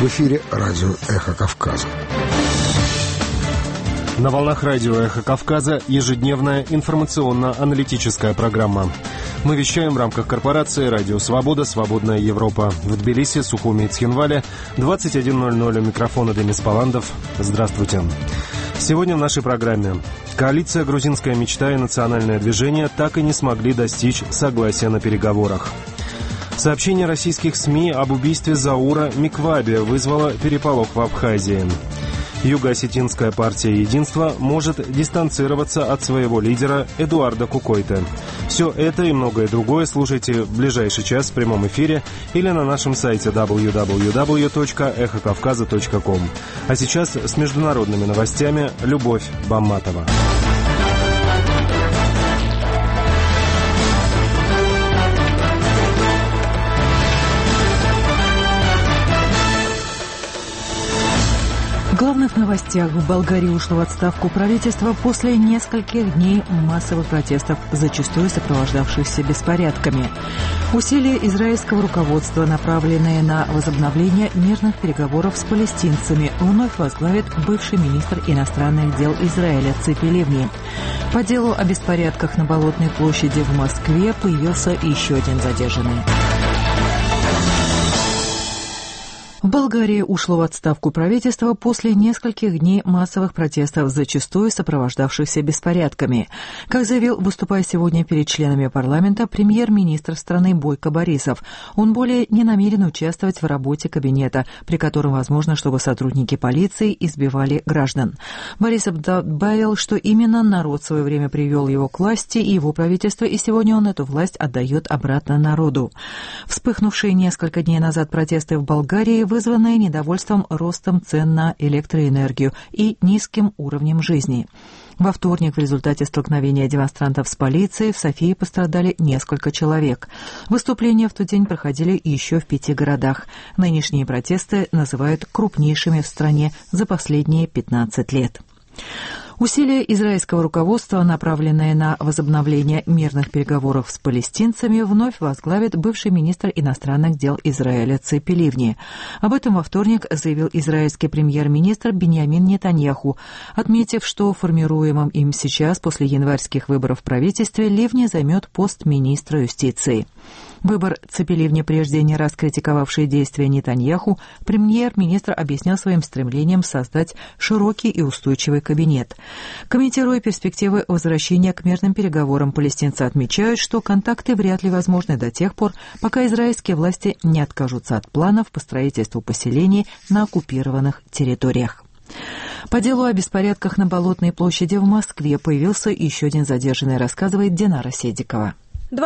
В эфире радио «Эхо Кавказа». На волнах радио «Эхо Кавказа» ежедневная информационно-аналитическая программа. Мы вещаем в рамках корпорации «Радио Свобода. Свободная Европа». В Тбилиси, Сухуми и Цхинвале 21:00 у микрофона Демис Паландов. Здравствуйте. Сегодня в нашей программе. Коалиция «Грузинская мечта» и национальное движение так и не смогли достичь согласия на переговорах. Сообщение российских СМИ об убийстве Заура Микваби вызвало переполох в Абхазии. Юго-осетинская партия «Единство» может дистанцироваться от своего лидера Эдуарда Кукойте. Все это и многое другое слушайте в ближайший час в прямом эфире или на нашем сайте www.эхокавказа.ком. А сейчас с международными новостями Любовь Бамматова. В главных новостях: в Болгарии ушло в отставку правительство после нескольких дней массовых протестов, зачастую сопровождавшихся беспорядками. Усилия израильского руководства, направленные на возобновление мирных переговоров с палестинцами, вновь возглавит бывший министр иностранных дел Израиля Ципи Ливни. По делу о беспорядках на Болотной площади в Москве появился еще один задержанный. В Болгарии ушло в отставку правительство после нескольких дней массовых протестов, зачастую сопровождавшихся беспорядками. Как заявил, выступая сегодня перед членами парламента, премьер-министр страны Бойко Борисов, он более не намерен участвовать в работе кабинета, при котором возможно, чтобы сотрудники полиции избивали граждан. Борисов добавил, что именно народ в свое время привел его к власти и его правительство, и сегодня он эту власть отдает обратно народу. Вспыхнувшие несколько дней назад протесты в Болгарии вызванные недовольством ростом цен на электроэнергию и низким уровнем жизни. Во вторник в результате столкновения демонстрантов с полицией в Софии пострадали несколько человек. Выступления в тот день проходили еще в 5 городах. Нынешние протесты называют крупнейшими в стране за последние 15 лет. Усилия израильского руководства, направленные на возобновление мирных переговоров с палестинцами, вновь возглавит бывший министр иностранных дел Израиля Ципи Ливни. Об этом во вторник заявил израильский премьер-министр Биньямин Нетаньяху, отметив, что формируемым им сейчас после январских выборов в правительстве Ливни займет пост министра юстиции. Выбор Ципи Ливни, прежде не раз критиковавший действия Нетаньяху, премьер-министр объяснял своим стремлением создать широкий и устойчивый кабинет. Комментируя перспективы возвращения к мирным переговорам, палестинцы отмечают, что контакты вряд ли возможны до тех пор, пока израильские власти не откажутся от планов по строительству поселений на оккупированных территориях. По делу о беспорядках на Болотной площади в Москве появился еще один задержанный, рассказывает Динара Седикова.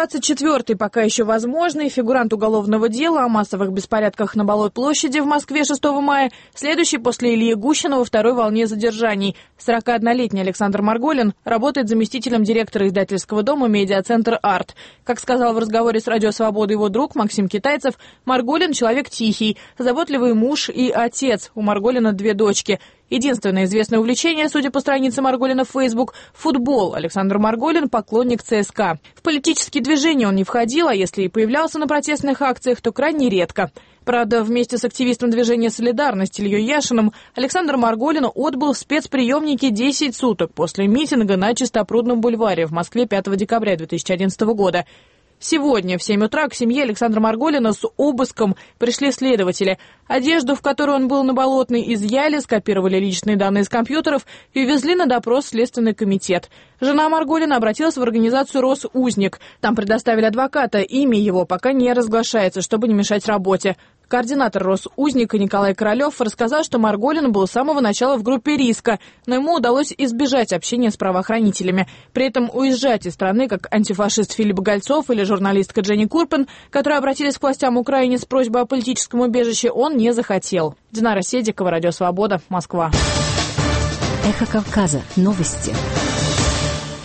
24-й пока еще возможный фигурант уголовного дела о массовых беспорядках на Болотной площади в Москве 6 мая, следующий после Ильи Гущина во второй волне задержаний. 41-летний Александр Марголин работает заместителем директора издательского дома «Медиацентр Арт». Как сказал в разговоре с «Радио Свобода» его друг Максим Китайцев, Марголин – человек тихий, заботливый муж и отец. У Марголина 2 дочки. Единственное известное увлечение, судя по странице Марголина в Facebook – футбол. Александр Марголин – поклонник ЦСКА. В политические движения он не входил, а если и появлялся на протестных акциях, то крайне редко. Правда, вместе с активистом движения «Солидарность» Ильей Яшиным Александр Марголин отбыл в спецприемнике 10 суток после митинга на Чистопрудном бульваре в Москве 5 декабря 2011 года. Сегодня в 7 утра к семье Александра Марголина с обыском пришли следователи. Одежду, в которой он был на Болотной, изъяли, скопировали личные данные с компьютеров и увезли на допрос в Следственный комитет. Жена Марголина обратилась в организацию «Росузник». Там предоставили адвоката, имя его пока не разглашается, чтобы не мешать работе. Координатор Росузника Николай Королев рассказал, что Марголин был с самого начала в группе риска, но ему удалось избежать общения с правоохранителями. При этом уезжать из страны, как антифашист Филипп Гольцов или журналистка Дженни Курпен, которые обратились к властям Украины с просьбой о политическом убежище, он не захотел. Динара Седикова, Радио Свобода, Москва. Эхо Кавказа. Новости.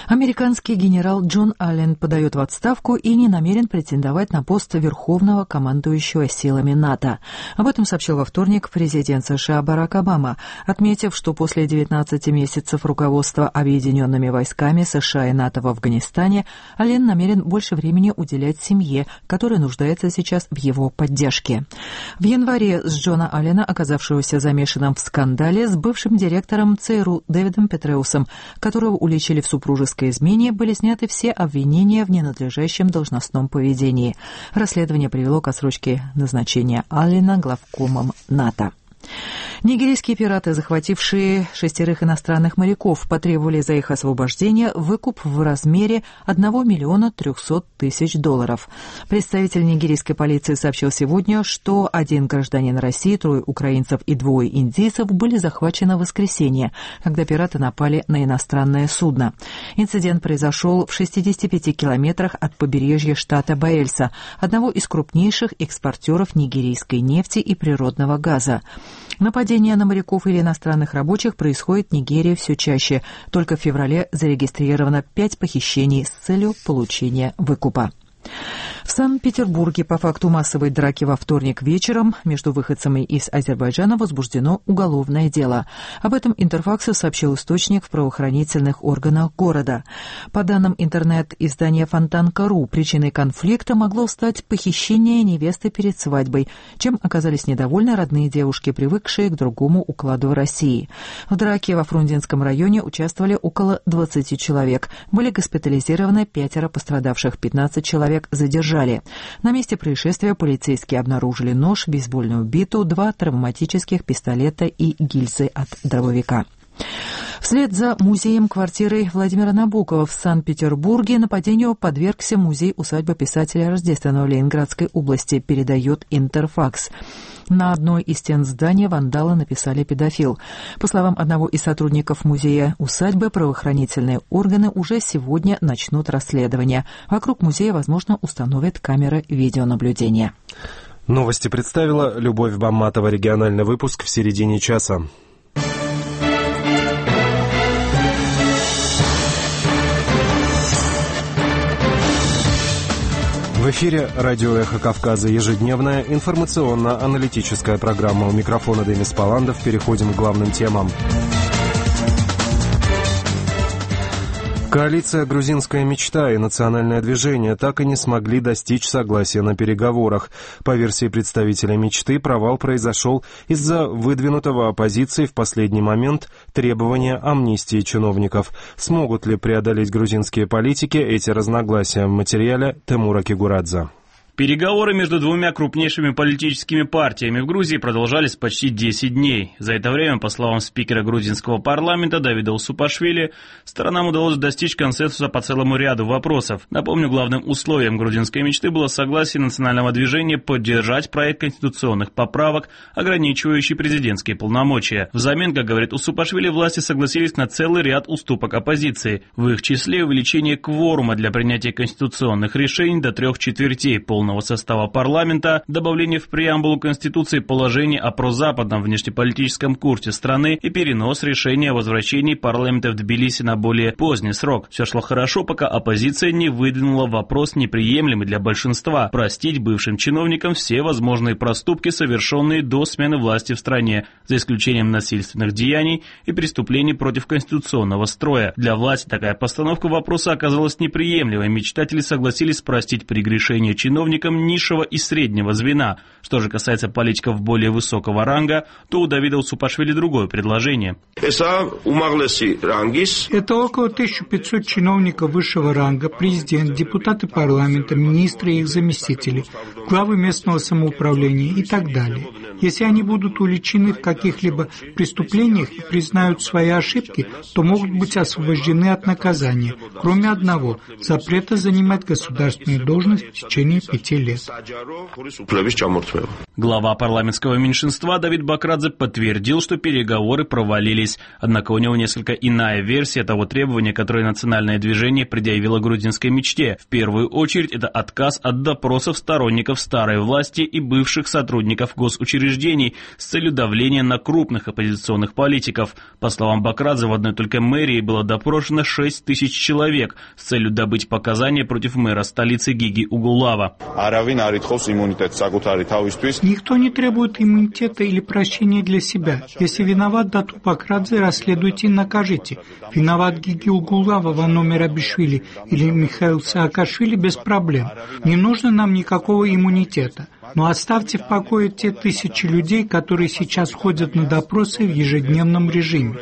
Американский генерал Джон Аллен подает в отставку и не намерен претендовать на пост верховного командующего силами НАТО. Об этом сообщил во вторник президент США Барак Обама, отметив, что после 19 месяцев руководства объединенными войсками США и НАТО в Афганистане Аллен намерен больше времени уделять семье, которая нуждается сейчас в его поддержке. В январе с Джона Аллена, оказавшегося замешанным в скандале с бывшим директором ЦРУ Дэвидом Петреусом, которого уличили в супружеской измене, были сняты все обвинения в ненадлежащем должностном поведении. Расследование привело к отсрочке назначения Аллена главкомом НАТО. Нигерийские пираты, захватившие 6 иностранных моряков, потребовали за их освобождение выкуп в размере $1 300 000. Представитель нигерийской полиции сообщил сегодня, что 1 гражданин России, 3 украинцев и 2 индийцев были захвачены в воскресенье, когда пираты напали на иностранное судно. Инцидент произошел в 65 километрах от побережья штата Байельса, одного из крупнейших экспортеров нигерийской нефти и природного газа. Нападения на моряков или иностранных рабочих происходит в Нигерии все чаще. Только в феврале зарегистрировано 5 похищений с целью получения выкупа. В Санкт-Петербурге по факту массовой драки во вторник вечером между выходцами из Азербайджана возбуждено уголовное дело. Об этом Интерфаксу сообщил источник в правоохранительных органах города. По данным интернет-издания Фонтанка.ру, причиной конфликта могло стать похищение невесты перед свадьбой, чем оказались недовольны родные девушки, привыкшие к другому укладу в России. В драке во Фрунзенском районе участвовали около 20 человек. Были госпитализированы 5 пострадавших, 15 человек задержали. На месте происшествия полицейские обнаружили нож, бейсбольную биту, 2 травматических пистолета и гильзы от дробовика. Вслед за музеем-квартирой Владимира Набокова в Санкт-Петербурге нападению подвергся музей усадьбы писателя Рождественного Ленинградской области, передает Интерфакс. На одной из стен здания вандалы написали «педофил». По словам одного из сотрудников музея-усадьбы, правоохранительные органы уже сегодня начнут расследование. Вокруг музея, возможно, установят камеры видеонаблюдения. Новости представила Любовь Бамматова. Региональный выпуск в середине часа. В эфире радио «Эхо Кавказа», ежедневная информационно-аналитическая программа. У микрофона Демис Паландов. Переходим к главным темам. Коалиция «Грузинская мечта» и национальное движение так и не смогли достичь согласия на переговорах. По версии представителя «Мечты», провал произошел из-за выдвинутого оппозицией в последний момент требования амнистии чиновников. Смогут ли преодолеть грузинские политики эти разногласия? В материале Тимура Кигурадзе. Переговоры между двумя крупнейшими политическими партиями в Грузии продолжались почти 10 дней. За это время, по словам спикера грузинского парламента Давида Усупашвили, сторонам удалось достичь консенсуса по целому ряду вопросов. Напомню, главным условием грузинской мечты было согласие национального движения поддержать проект конституционных поправок, ограничивающий президентские полномочия. Взамен, как говорит Усупашвили, власти согласились на целый ряд уступок оппозиции. В их числе увеличение кворума для принятия конституционных решений до 3/4 полного состава парламента, добавление в преамбулу Конституции положений о прозападном внешнеполитическом курсе страны и перенос решения о возвращении парламента в Тбилиси на более поздний срок. Все шло хорошо, пока оппозиция не выдвинула вопрос, неприемлемый для большинства: простить бывшим чиновникам все возможные проступки, совершенные до смены власти в стране, за исключением насильственных деяний и преступлений против конституционного строя. Для власти такая постановка вопроса оказалась неприемлемой. Мечтатели согласились простить прегрешения чиновникам низшего и среднего звена. Что же касается политиков более высокого ранга, то у Давида Усупашвили другое предложение. Это около 1500 чиновников высшего ранга, президент, депутаты парламента, министры и их заместители, главы местного самоуправления и так далее. Если они будут уличены в каких-либо преступлениях и признают свои ошибки, то могут быть освобождены от наказания, кроме одного – запрета занимать государственную должность в течение 5 10 лет. Глава парламентского меньшинства Давид Бакрадзе подтвердил, что переговоры провалились. Однако у него несколько иная версия того требования, которое национальное движение предъявило грузинской мечте. В первую очередь это отказ от допросов сторонников старой власти и бывших сотрудников госучреждений с целью давления на крупных оппозиционных политиков. По словам Бакрадзе, в одной только мэрии было допрошено 6 тысяч человек с целью добыть показания против мэра столицы Гиги Угулава. Никто не требует иммунитета или прощения для себя. Если виноват Дату Бакрадзе, расследуйте и накажите. Виноват Гиги Угулава, Вано Мерабишвили или Михаил Саакашвили, без проблем. Не нужно нам никакого иммунитета. Но оставьте в покое те тысячи людей, которые сейчас ходят на допросы в ежедневном режиме.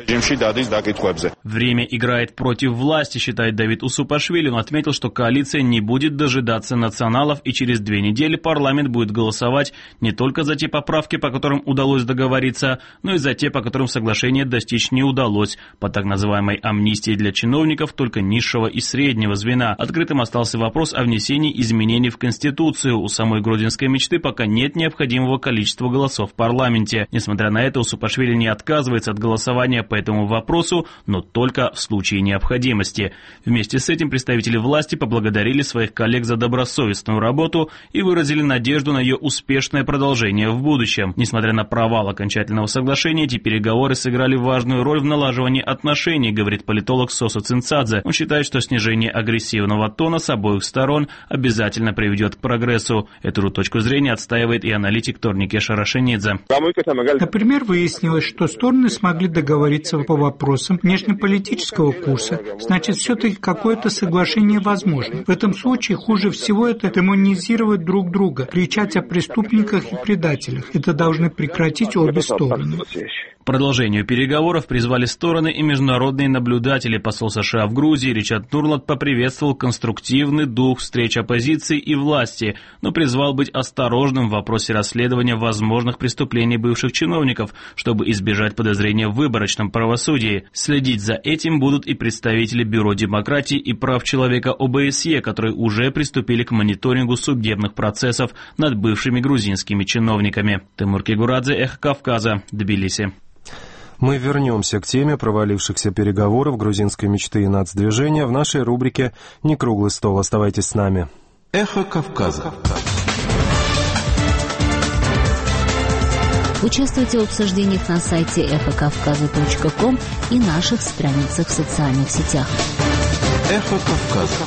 Время играет против власти, считает Давид Усупашвили. Он отметил, что коалиция не будет дожидаться националов, и через 2 недели парламент будет голосовать не только за те поправки, по которым удалось договориться, но и за те, по которым соглашение достичь не удалось. По так называемой амнистии для чиновников только низшего и среднего звена. Открытым остался вопрос о внесении изменений в Конституцию. У самой грузинской мечты пока нет необходимого количества голосов в парламенте. Несмотря на это, Усупашвили не отказывается от голосования по этому вопросу, но только в случае необходимости. Вместе с этим представители власти поблагодарили своих коллег за добросовестную работу и выразили надежду на ее успешное продолжение в будущем. Несмотря на провал окончательного соглашения, эти переговоры сыграли важную роль в налаживании отношений, говорит политолог Сосо Цинцадзе. Он считает, что снижение агрессивного тона с обоих сторон обязательно приведет к прогрессу. Эту же точку зрения отстаивает и аналитик Торнике Шарашенидзе. Например, выяснилось, что стороны смогли договориться по вопросам внешнеполитического курса. Значит, все-таки какое-то соглашение возможно. В этом случае хуже всего это демонизировать друг друга, кричать о преступниках и предателях. Это должны прекратить обе стороны. К продолжению переговоров призвали стороны и международные наблюдатели. Посол США в Грузии Ричард Нурланд поприветствовал конструктивный дух встреч оппозиции и власти, но призвал быть осторожным в вопросе расследования возможных преступлений бывших чиновников, чтобы избежать подозрения в выборочном правосудии. Следить за этим будут и представители Бюро демократии и прав человека ОБСЕ, которые уже приступили к мониторингу судебных процессов над бывшими грузинскими чиновниками. Тимур Кигурадзе, Эхо Кавказа, Тбилиси. Мы вернемся к теме провалившихся переговоров грузинской мечты и нацдвижения в нашей рубрике «Не круглый стол». Оставайтесь с нами. Эхо Кавказа. Участвуйте в обсуждениях на сайте эхокавказа.ком и наших страницах в социальных сетях. Эхо Кавказа.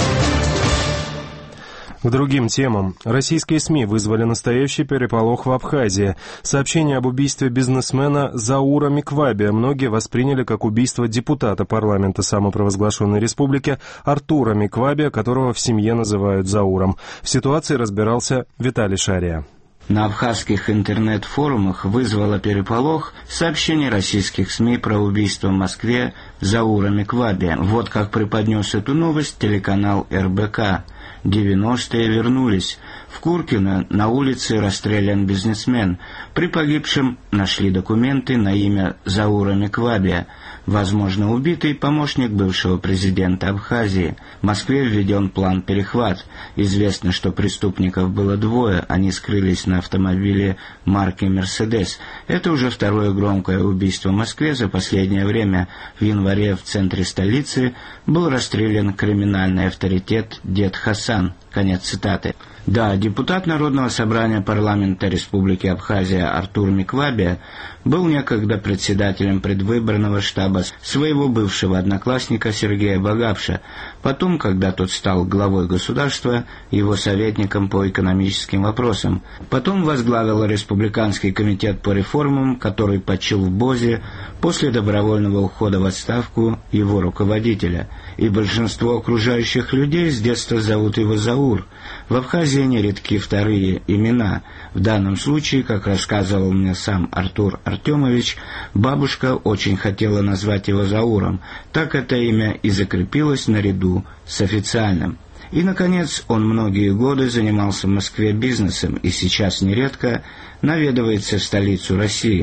К другим темам. Российские СМИ вызвали настоящий переполох в Абхазии. Сообщение об убийстве бизнесмена Заура Миквабия многие восприняли как убийство депутата парламента самопровозглашенной республики Артура Миквабия, которого в семье называют Зауром. В ситуации разбирался Виталий Шария. На абхазских интернет-форумах вызвало переполох сообщение российских СМИ про убийство в Москве Заура Миквабия. Вот как преподнес эту новость телеканал РБК. 90-е вернулись. В Куркино на улице расстрелян бизнесмен. При погибшем нашли документы на имя Заура Миквабия, возможно, убитый помощник бывшего президента Абхазии. В Москве введен план «Перехват». Известно, что преступников было 2, они скрылись на автомобиле марки «Мерседес». Это уже второе громкое убийство в Москве за последнее время. В январе в центре столицы был расстрелян криминальный авторитет дед Хасан. Конец цитаты. Да, депутат Народного собрания парламента Республики Абхазия Артур Миквабия был некогда председателем предвыборного штаба своего бывшего одноклассника Сергея Багапша. Потом, когда тот стал главой государства, его советником по экономическим вопросам. Потом возглавил Республиканский комитет по реформам, который почил в Бозе после добровольного ухода в отставку его руководителя. И большинство окружающих людей с детства зовут его Заур. В Абхазии нередки вторые имена. В данном случае, как рассказывал мне сам Артур Артемович, бабушка очень хотела назвать его Зауром. Так это имя и закрепилось наряду с официальным. И, наконец, он многие годы занимался в Москве бизнесом и сейчас нередко наведывается в столицу России.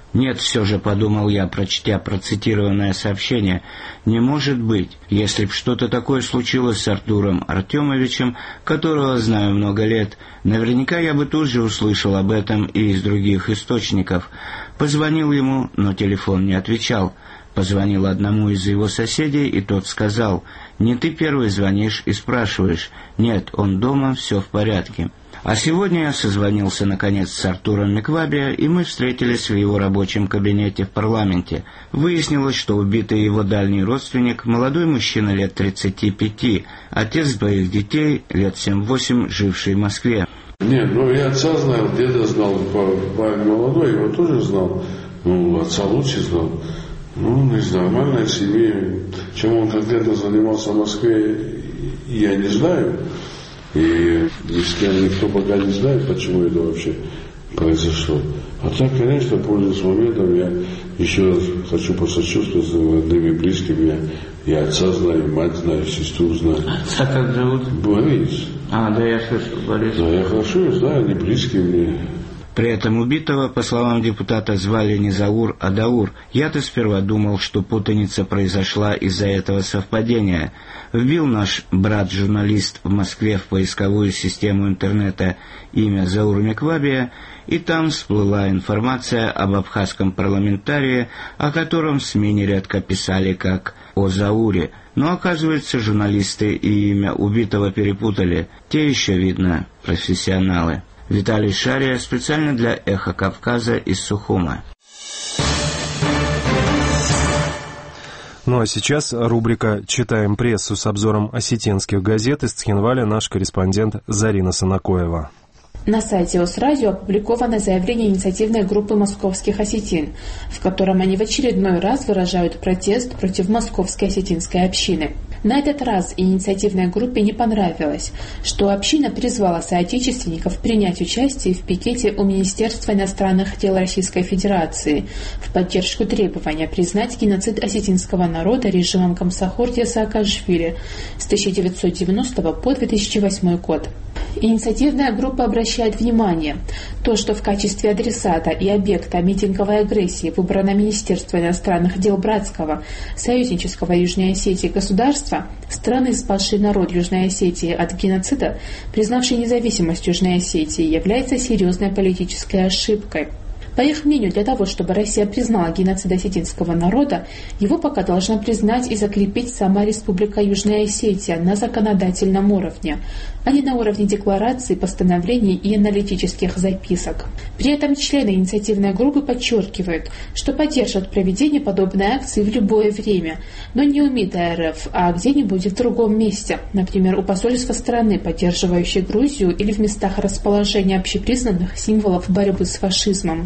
Нет, все же, подумал я, прочтя процитированное сообщение, не может быть. Если б что-то такое случилось с Артуром Артемовичем, которого знаю много лет, наверняка я бы тут же услышал об этом и из других источников. Позвонил ему, но телефон не отвечал. Позвонил одному из его соседей, и тот сказал: «Не ты первый звонишь и спрашиваешь. Нет, он дома, все в порядке». А сегодня я созвонился, наконец, с Артуром Миквабия, и мы встретились в его рабочем кабинете в парламенте. Выяснилось, что убитый его дальний родственник, молодой мужчина лет 35, отец двоих детей, лет 7-8, живший в Москве. Нет, я отца знал, деда знал, парень молодой, его тоже знал, отца лучше знал. Из нормальной семьи. Чем он конкретно занимался в Москве, я не знаю. И ни с кем никто пока не знает, почему это вообще произошло. А так, конечно, пользуясь моментом, я еще раз хочу посочувствовать родным и близким. Я отца знаю, мать знаю, сестру знаю. Отца как зовут? Борис. Да, я слышал, Борис. Да, я хорошо знаю, они близкие мне. При этом убитого, по словам депутата, звали не Заур, а Даур. Я-то сперва думал, что путаница произошла из-за этого совпадения. Вбил наш брат-журналист в Москве в поисковую систему интернета имя Заур Миквабия, и там всплыла информация об абхазском парламентарии, о котором в СМИ нередко писали как о Зауре. Но, оказывается, журналисты и имя убитого перепутали. Те еще, видно, профессионалы. Виталий Шария специально для «Эхо Кавказа» из Сухума. Ну а сейчас рубрика «Читаем прессу» с обзором осетинских газет. Из Цхинваля наш корреспондент Зарина Санакоева. На сайте ОСРадио опубликовано заявление инициативной группы московских осетин, в котором они в очередной раз выражают протест против московской осетинской общины. На этот раз инициативной группе не понравилось, что община призвала соотечественников принять участие в пикете у Министерства иностранных дел Российской Федерации в поддержку требования признать геноцид осетинского народа режимом Комсохортия Саакашвили с 1990 по 2008 год. Инициативная группа обращает внимание, то, что в качестве адресата и объекта митинговой агрессии выбрано Министерство иностранных дел братского, союзнического Южной Осетии государства, страны, спасшей народ Южной Осетии от геноцида, признавшей независимость Южной Осетии, является серьезной политической ошибкой. По их мнению, для того, чтобы Россия признала геноцид осетинского народа, его пока должна признать и закрепить сама Республика Южная Осетия на законодательном уровне, а не на уровне деклараций, постановлений и аналитических записок. При этом члены инициативной группы подчеркивают, что поддержат проведение подобной акции в любое время, но не у МИДа РФ, а где-нибудь в другом месте, например, у посольства страны, поддерживающей Грузию, или в местах расположения общепризнанных символов борьбы с фашизмом.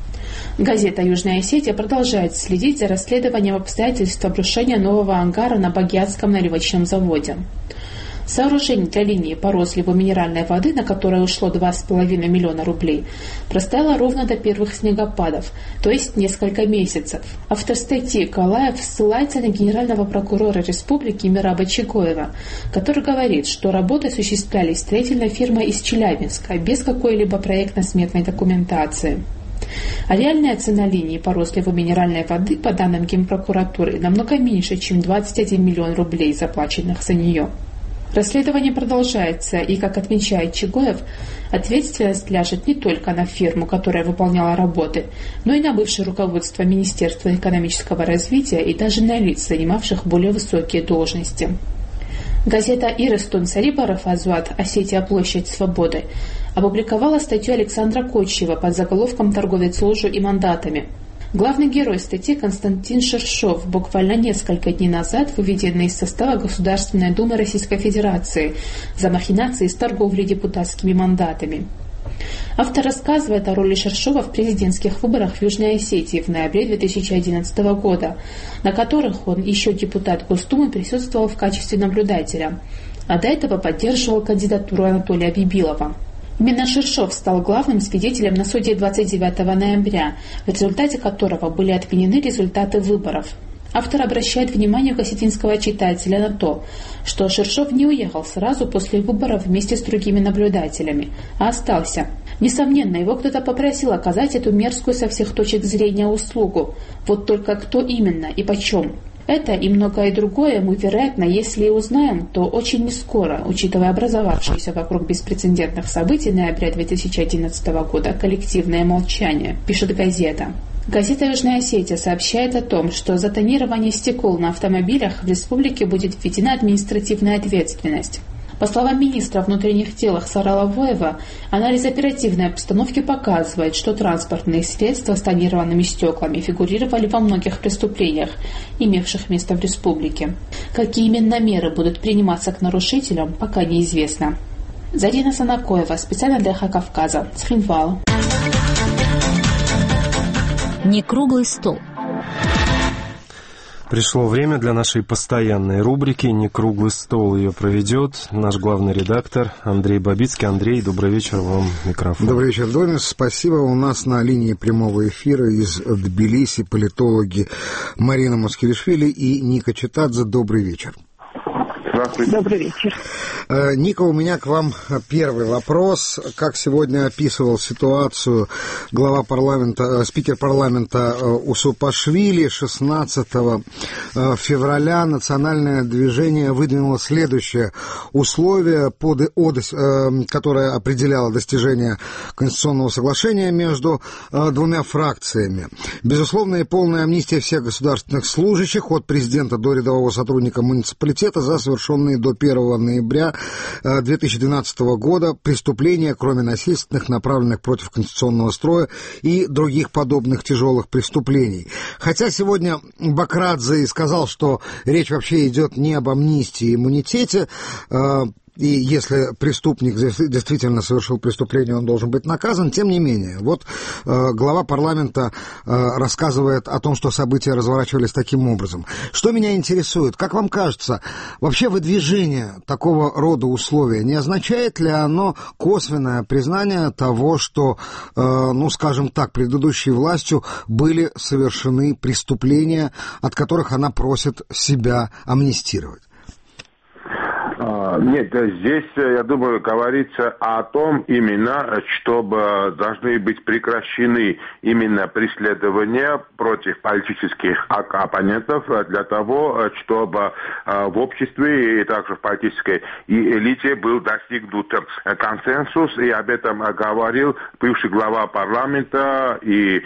Газета «Южная Осетия» продолжает следить за расследованием обстоятельств обрушения нового ангара на Багьятском наливочном заводе. Сооружение для линии по розливу минеральной воды, на которое ушло 2,5 миллиона рублей, простояло ровно до первых снегопадов, то есть несколько месяцев. Автор статьи Калаев ссылается на генерального прокурора республики Мираба Чигоева, который говорит, что работы осуществлялись строительной фирмой из Челябинска без какой-либо проектно-сметной документации. А реальная цена линии по розливу минеральной воды, по данным Генпрокуратуры, намного меньше, чем 21 миллион рублей, заплаченных за нее. Расследование продолжается, и, как отмечает Чигоев, ответственность ляжет не только на фирму, которая выполняла работы, но и на бывшее руководство Министерства экономического развития и даже на лиц, занимавших более высокие должности. Газета «Ирыстун Сарибаров Азуат. Осетия. Площадь свободы» опубликовала статью Александра Кочева под заголовком «Торговец ложью и мандатами». Главный герой статьи Константин Шершов, буквально несколько дней назад выведенный из состава Государственной Думы Российской Федерации за махинации с торговлей депутатскими мандатами. Автор рассказывает о роли Шершова в президентских выборах в Южной Осетии в ноябре 2011 года, на которых он, еще депутат Госдумы, присутствовал в качестве наблюдателя, а до этого поддерживал кандидатуру Анатолия Бибилова. Именно Шершов стал главным свидетелем на суде 29 ноября, в результате которого были отменены результаты выборов. Автор обращает внимание осетинского читателя на то, что Шершов не уехал сразу после выборов вместе с другими наблюдателями, а остался. Несомненно, его кто-то попросил оказать эту мерзкую со всех точек зрения услугу. Вот только кто именно и почем? Это и многое другое мы, вероятно, если и узнаем, то очень нескоро, учитывая образовавшееся вокруг беспрецедентных событий ноября 2011 года коллективное молчание, пишет газета. Газета «Южная Осетия» сообщает о том, что за тонирование стекол на автомобилях в республике будет введена административная ответственность. По словам министра внутренних дел Ахсара Лавоева, анализ оперативной обстановки показывает, что транспортные средства с тонированными стеклами фигурировали во многих преступлениях, имевших место в республике. Какие именно меры будут приниматься к нарушителям, пока неизвестно. Зарина Санакоева, специально для Эхо Кавказа, Цхинвал. Не круглый стол. Пришло время для нашей постоянной рубрики «Не круглый стол». Ее проведет наш главный редактор Андрей Бабицкий. Андрей, добрый вечер, вам микрофон. Добрый вечер, Домис. Спасибо. У нас на линии прямого эфира из Тбилиси политологи Марина Москвишвили и Ника Читадзе. Добрый вечер. Здравствуйте. Добрый вечер. Ника, у меня к вам первый вопрос. Как сегодня описывал ситуацию глава парламента, спикер парламента Усупашвили, 16 февраля национальное движение выдвинуло следующее условие, которое определяло достижение конституционного соглашения между двумя фракциями. Безусловно, и полная амнистия всех государственных служащих от президента до рядового сотрудника муниципалитета за совершенные до 1 ноября 2012 года преступления, кроме насильственных, направленных против конституционного строя и других подобных тяжелых преступлений. Хотя сегодня Бакрадзе сказал, что речь вообще идет не об амнистии и иммунитете, и если преступник действительно совершил преступление, он должен быть наказан, тем не менее. Вот глава парламента рассказывает о том, что события разворачивались таким образом. Что меня интересует, как вам кажется, вообще выдвижение такого рода условия, не означает ли оно косвенное признание того, что, скажем так, предыдущей властью были совершены преступления, от которых она просит себя амнистировать? Нет, здесь, я думаю, говорится о том именно, чтобы должны быть прекращены именно преследования против политических оппонентов для того, чтобы в обществе и также в политической элите был достигнут консенсус, и об этом говорил бывший глава парламента и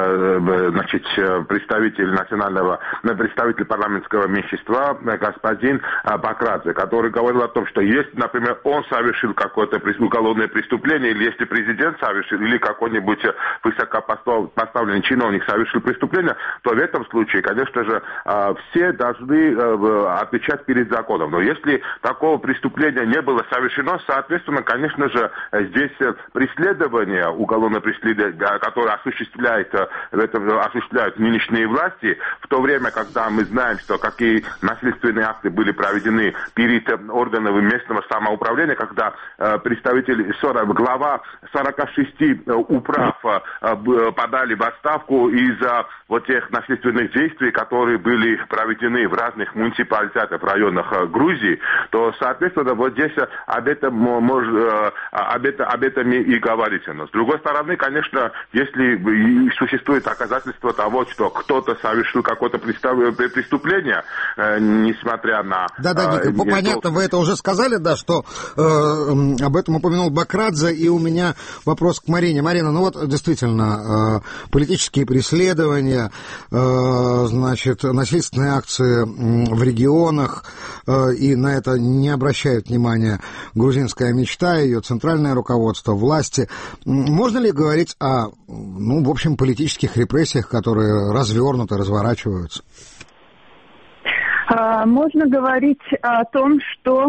представитель парламентского меньшинства господин Бакрадзе, который говорил о том, что если, например, он совершил какое-то уголовное преступление, или если президент совершил, или какой-нибудь высокопоставленный чиновник совершил преступление, то в этом случае, конечно же, все должны отвечать перед законом. Но если такого преступления не было совершено, соответственно, конечно же, здесь преследование, уголовное преследование, которое осуществляют нынешние власти, в то время, когда мы знаем, что какие насильственные акты были проведены перед органами местного самоуправления, когда глава 46 управ подали в отставку из-за вот тех насильственных действий, которые были проведены в разных муниципалитетах, районах Грузии, то, соответственно, вот здесь об этом и говорится. Но, с другой стороны, конечно, если существует доказательство того, что кто-то совершил какое-то преступление, несмотря на... Да, Ника, понятно, вы это уже сказали, да, что об этом упомянул Бакрадзе, и у меня вопрос к Марине. Марина, действительно, политические преследования, насильственные акции в регионах, и на это не обращает внимания грузинская мечта, ее центральное руководство, власти. Можно ли говорить о, политических репрессиях, которые разворачиваются? Можно говорить о том, что,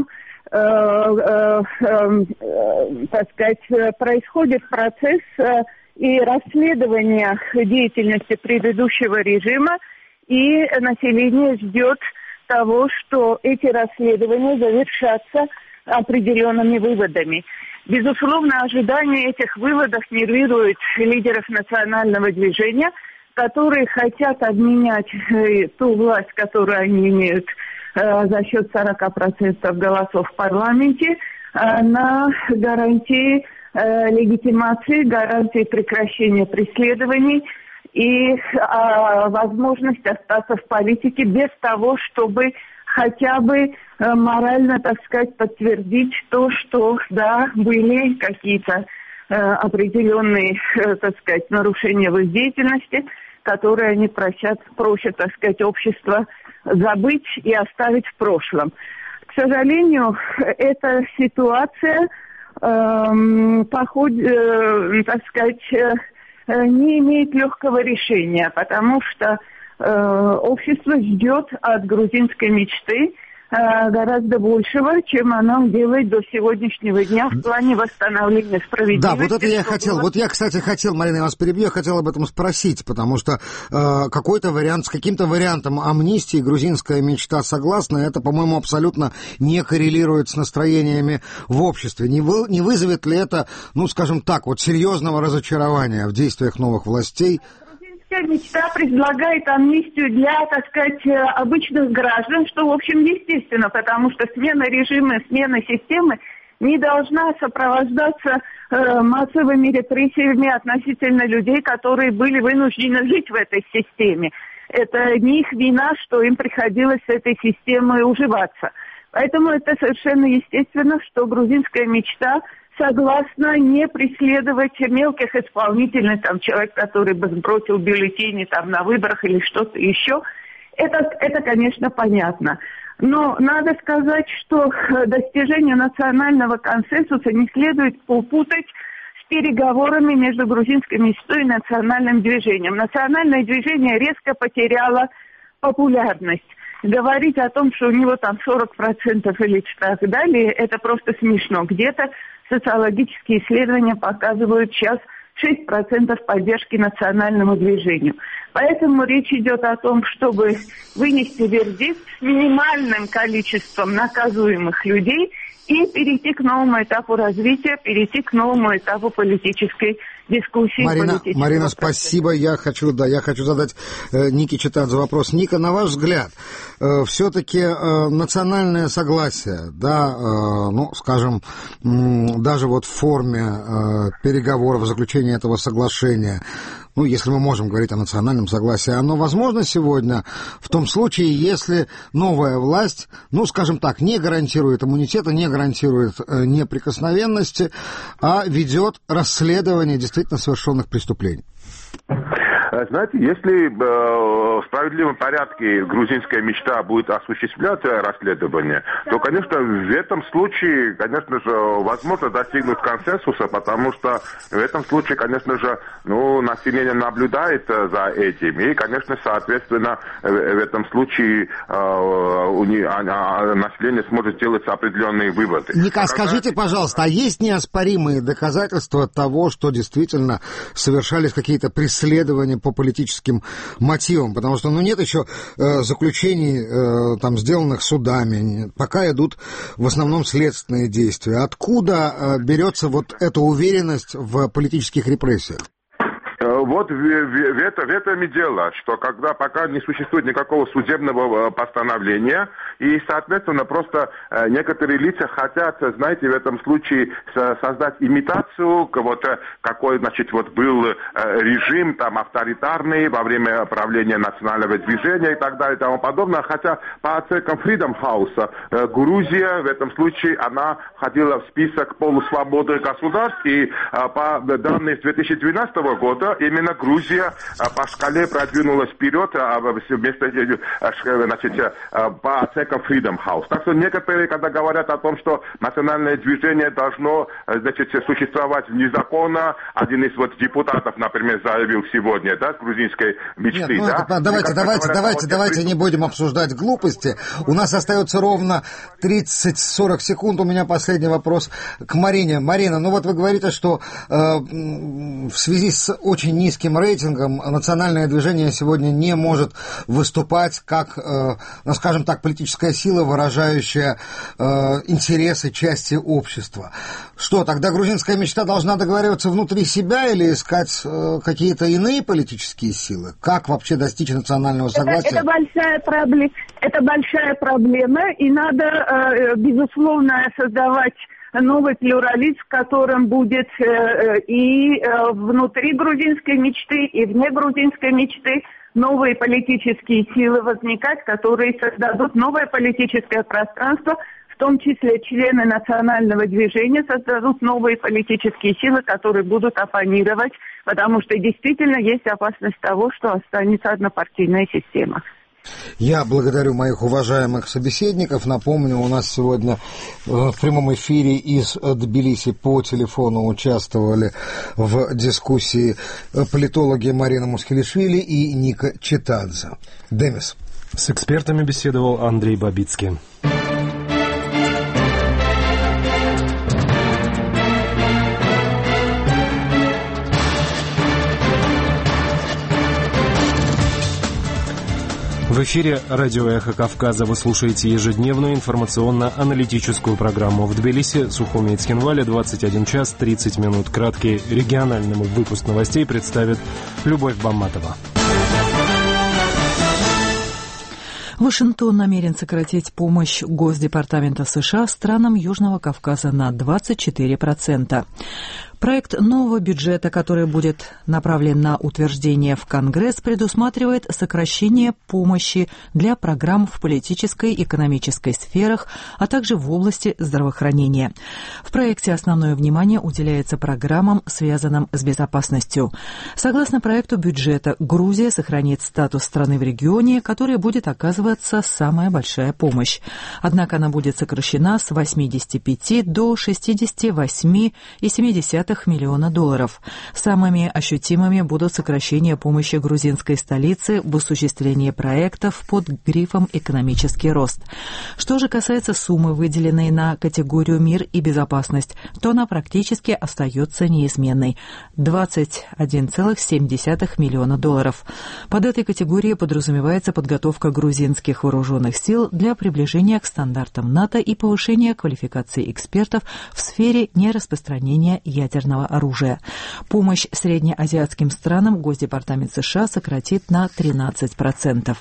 происходит процесс и расследование деятельности предыдущего режима, и население ждет того, что эти расследования завершатся определенными выводами. Безусловно, ожидание этих выводов нервирует лидеров национального движения, которые хотят обменять ту власть, которую они имеют за счет 40% голосов в парламенте, на гарантии легитимации, гарантии прекращения преследований и возможность остаться в политике без того, чтобы хотя бы морально, так сказать, подтвердить то, что, да, были какие-то определенные, так сказать, нарушения в их деятельности, которые они просят, так сказать, общество забыть и оставить в прошлом. К сожалению, эта ситуация, так сказать, не имеет легкого решения, потому что общество ждет от грузинской мечты гораздо большего, чем оно делает до сегодняшнего дня в плане восстановления справедливости. Да, вот это я хотел. Вот я, кстати, хотел, Марина, я вас перебью, я хотел об этом спросить, потому что какой-то вариант, с каким-то вариантом амнистии грузинская мечта согласна, это, по-моему, абсолютно не коррелирует с настроениями в обществе. Не вызовет ли это, ну, скажем так, вот серьезного разочарования в действиях новых властей? Мечта предлагает амнистию для, так сказать, обычных граждан, что, в общем, естественно, потому что смена режима, смена системы не должна сопровождаться массовыми репрессиями относительно людей, которые были вынуждены жить в этой системе. Это не их вина, что им приходилось с этой системой уживаться. Поэтому это совершенно естественно, что грузинская мечта согласна не преследовать мелких исполнителей, там, человек, который бы сбросил бюллетени там, на выборах или что-то еще. Это, конечно, понятно. Но надо сказать, что достижение национального консенсуса не следует попутать с переговорами между грузинской мечтой и национальным движением. Национальное движение резко потеряло популярность. Говорить о том, что у него там 40% или так далее, это просто смешно. Где-то социологические исследования показывают сейчас 6% поддержки национальному движению. Поэтому речь идет о том, чтобы вынести вердикт с минимальным количеством наказуемых людей и перейти к новому этапу развития, перейти к новому этапу политической дискуссии. Марина, спасибо. Я хочу задать Нике Читадзе вопрос. Ника, на ваш взгляд, все-таки национальное согласие, да, ну, скажем, даже вот в форме переговоров, заключения этого соглашения, ну, если мы можем говорить о национальном согласии, оно возможно сегодня в том случае, если новая власть, ну, скажем так, не гарантирует иммунитета, не гарантирует неприкосновенности, а ведет расследование действительно совершенных преступлений. Знаете, если в справедливом порядке грузинская мечта будет осуществлять расследование, то, конечно, в этом случае, конечно же, возможно достигнуть консенсуса, потому что в этом случае, конечно же, ну, население наблюдает за этим, и, конечно, соответственно, в этом случае население сможет делать определенные выводы. Ника, скажите, пожалуйста, а есть неоспоримые доказательства того, что действительно совершались какие-то преследования по политическим мотивам, потому что, ну, нет еще заключений, там, сделанных судами, пока идут в основном следственные действия. Откуда берется вот эта уверенность в политических репрессиях? Вот в этом и дело, что пока не существует никакого судебного постановления, и, соответственно, просто некоторые лица хотят, знаете, в этом случае создать имитацию, вот какой, значит, вот был режим там авторитарный во время правления национального движения и так далее и тому подобное, хотя по оценкам Freedom House Грузия в этом случае, она входила в список полусвободных государств, и по данным с 2012 года именно Грузия по шкале продвинулась вперед вместо, значит, по оценкам Freedom House. Так что некоторые, когда говорят о том, что национальное движение должно, значит, существовать незаконно, один из вот депутатов, например, заявил сегодня, да, грузинской мечты. Нет, ну, да? Давайте не будем обсуждать глупости. У нас остается ровно 30-40 секунд. У меня последний вопрос к Марине. Марина, ну вот вы говорите, что в связи с очень низким рейтингом национальное движение сегодня не может выступать как, скажем так, политическая сила, выражающая интересы части общества. Что, тогда грузинская мечта должна договариваться внутри себя или искать какие-то иные политические силы? Как вообще достичь национального согласия? Это большая проблема, и надо, безусловно, создавать новый плюрализм, в котором будет и внутри грузинской мечты, и вне грузинской мечты новые политические силы возникать, которые создадут новое политическое пространство, в том числе члены национального движения создадут новые политические силы, которые будут оппонировать, потому что действительно есть опасность того, что останется однопартийная система. Я благодарю моих уважаемых собеседников. Напомню, у нас сегодня в прямом эфире из Тбилиси по телефону участвовали в дискуссии политологи Марина Мусхелишвили и Ника Читадзе. Демис. С экспертами беседовал Андрей Бабицкий. В эфире радио «Эхо Кавказа» вы слушаете ежедневную информационно-аналитическую программу. В Тбилиси, Сухуми и Цхинвале 21 час 30 минут. Краткий региональный выпуск новостей представит Любовь Бамматова. Вашингтон намерен сократить помощь Госдепартамента США странам Южного Кавказа на 24%. Проект нового бюджета, который будет направлен на утверждение в Конгресс, предусматривает сокращение помощи для программ в политической и экономической сферах, а также в области здравоохранения. В проекте основное внимание уделяется программам, связанным с безопасностью. Согласно проекту бюджета, Грузия сохранит статус страны в регионе, которой будет оказываться самая большая помощь. Однако она будет сокращена с 85 до 68,7 миллиона долларов. Самыми ощутимыми будут сокращения помощи грузинской столице в осуществлении проектов под грифом «экономический рост». Что же касается суммы, выделенной на категорию «Мир и безопасность», то она практически остается неизменной – 21,7 миллиона долларов. Под этой категорией подразумевается подготовка грузинских вооруженных сил для приближения к стандартам НАТО и повышения квалификации экспертов в сфере нераспространения ядерного оружия. Помощь среднеазиатским странам Госдепартамент США сократит на 13%.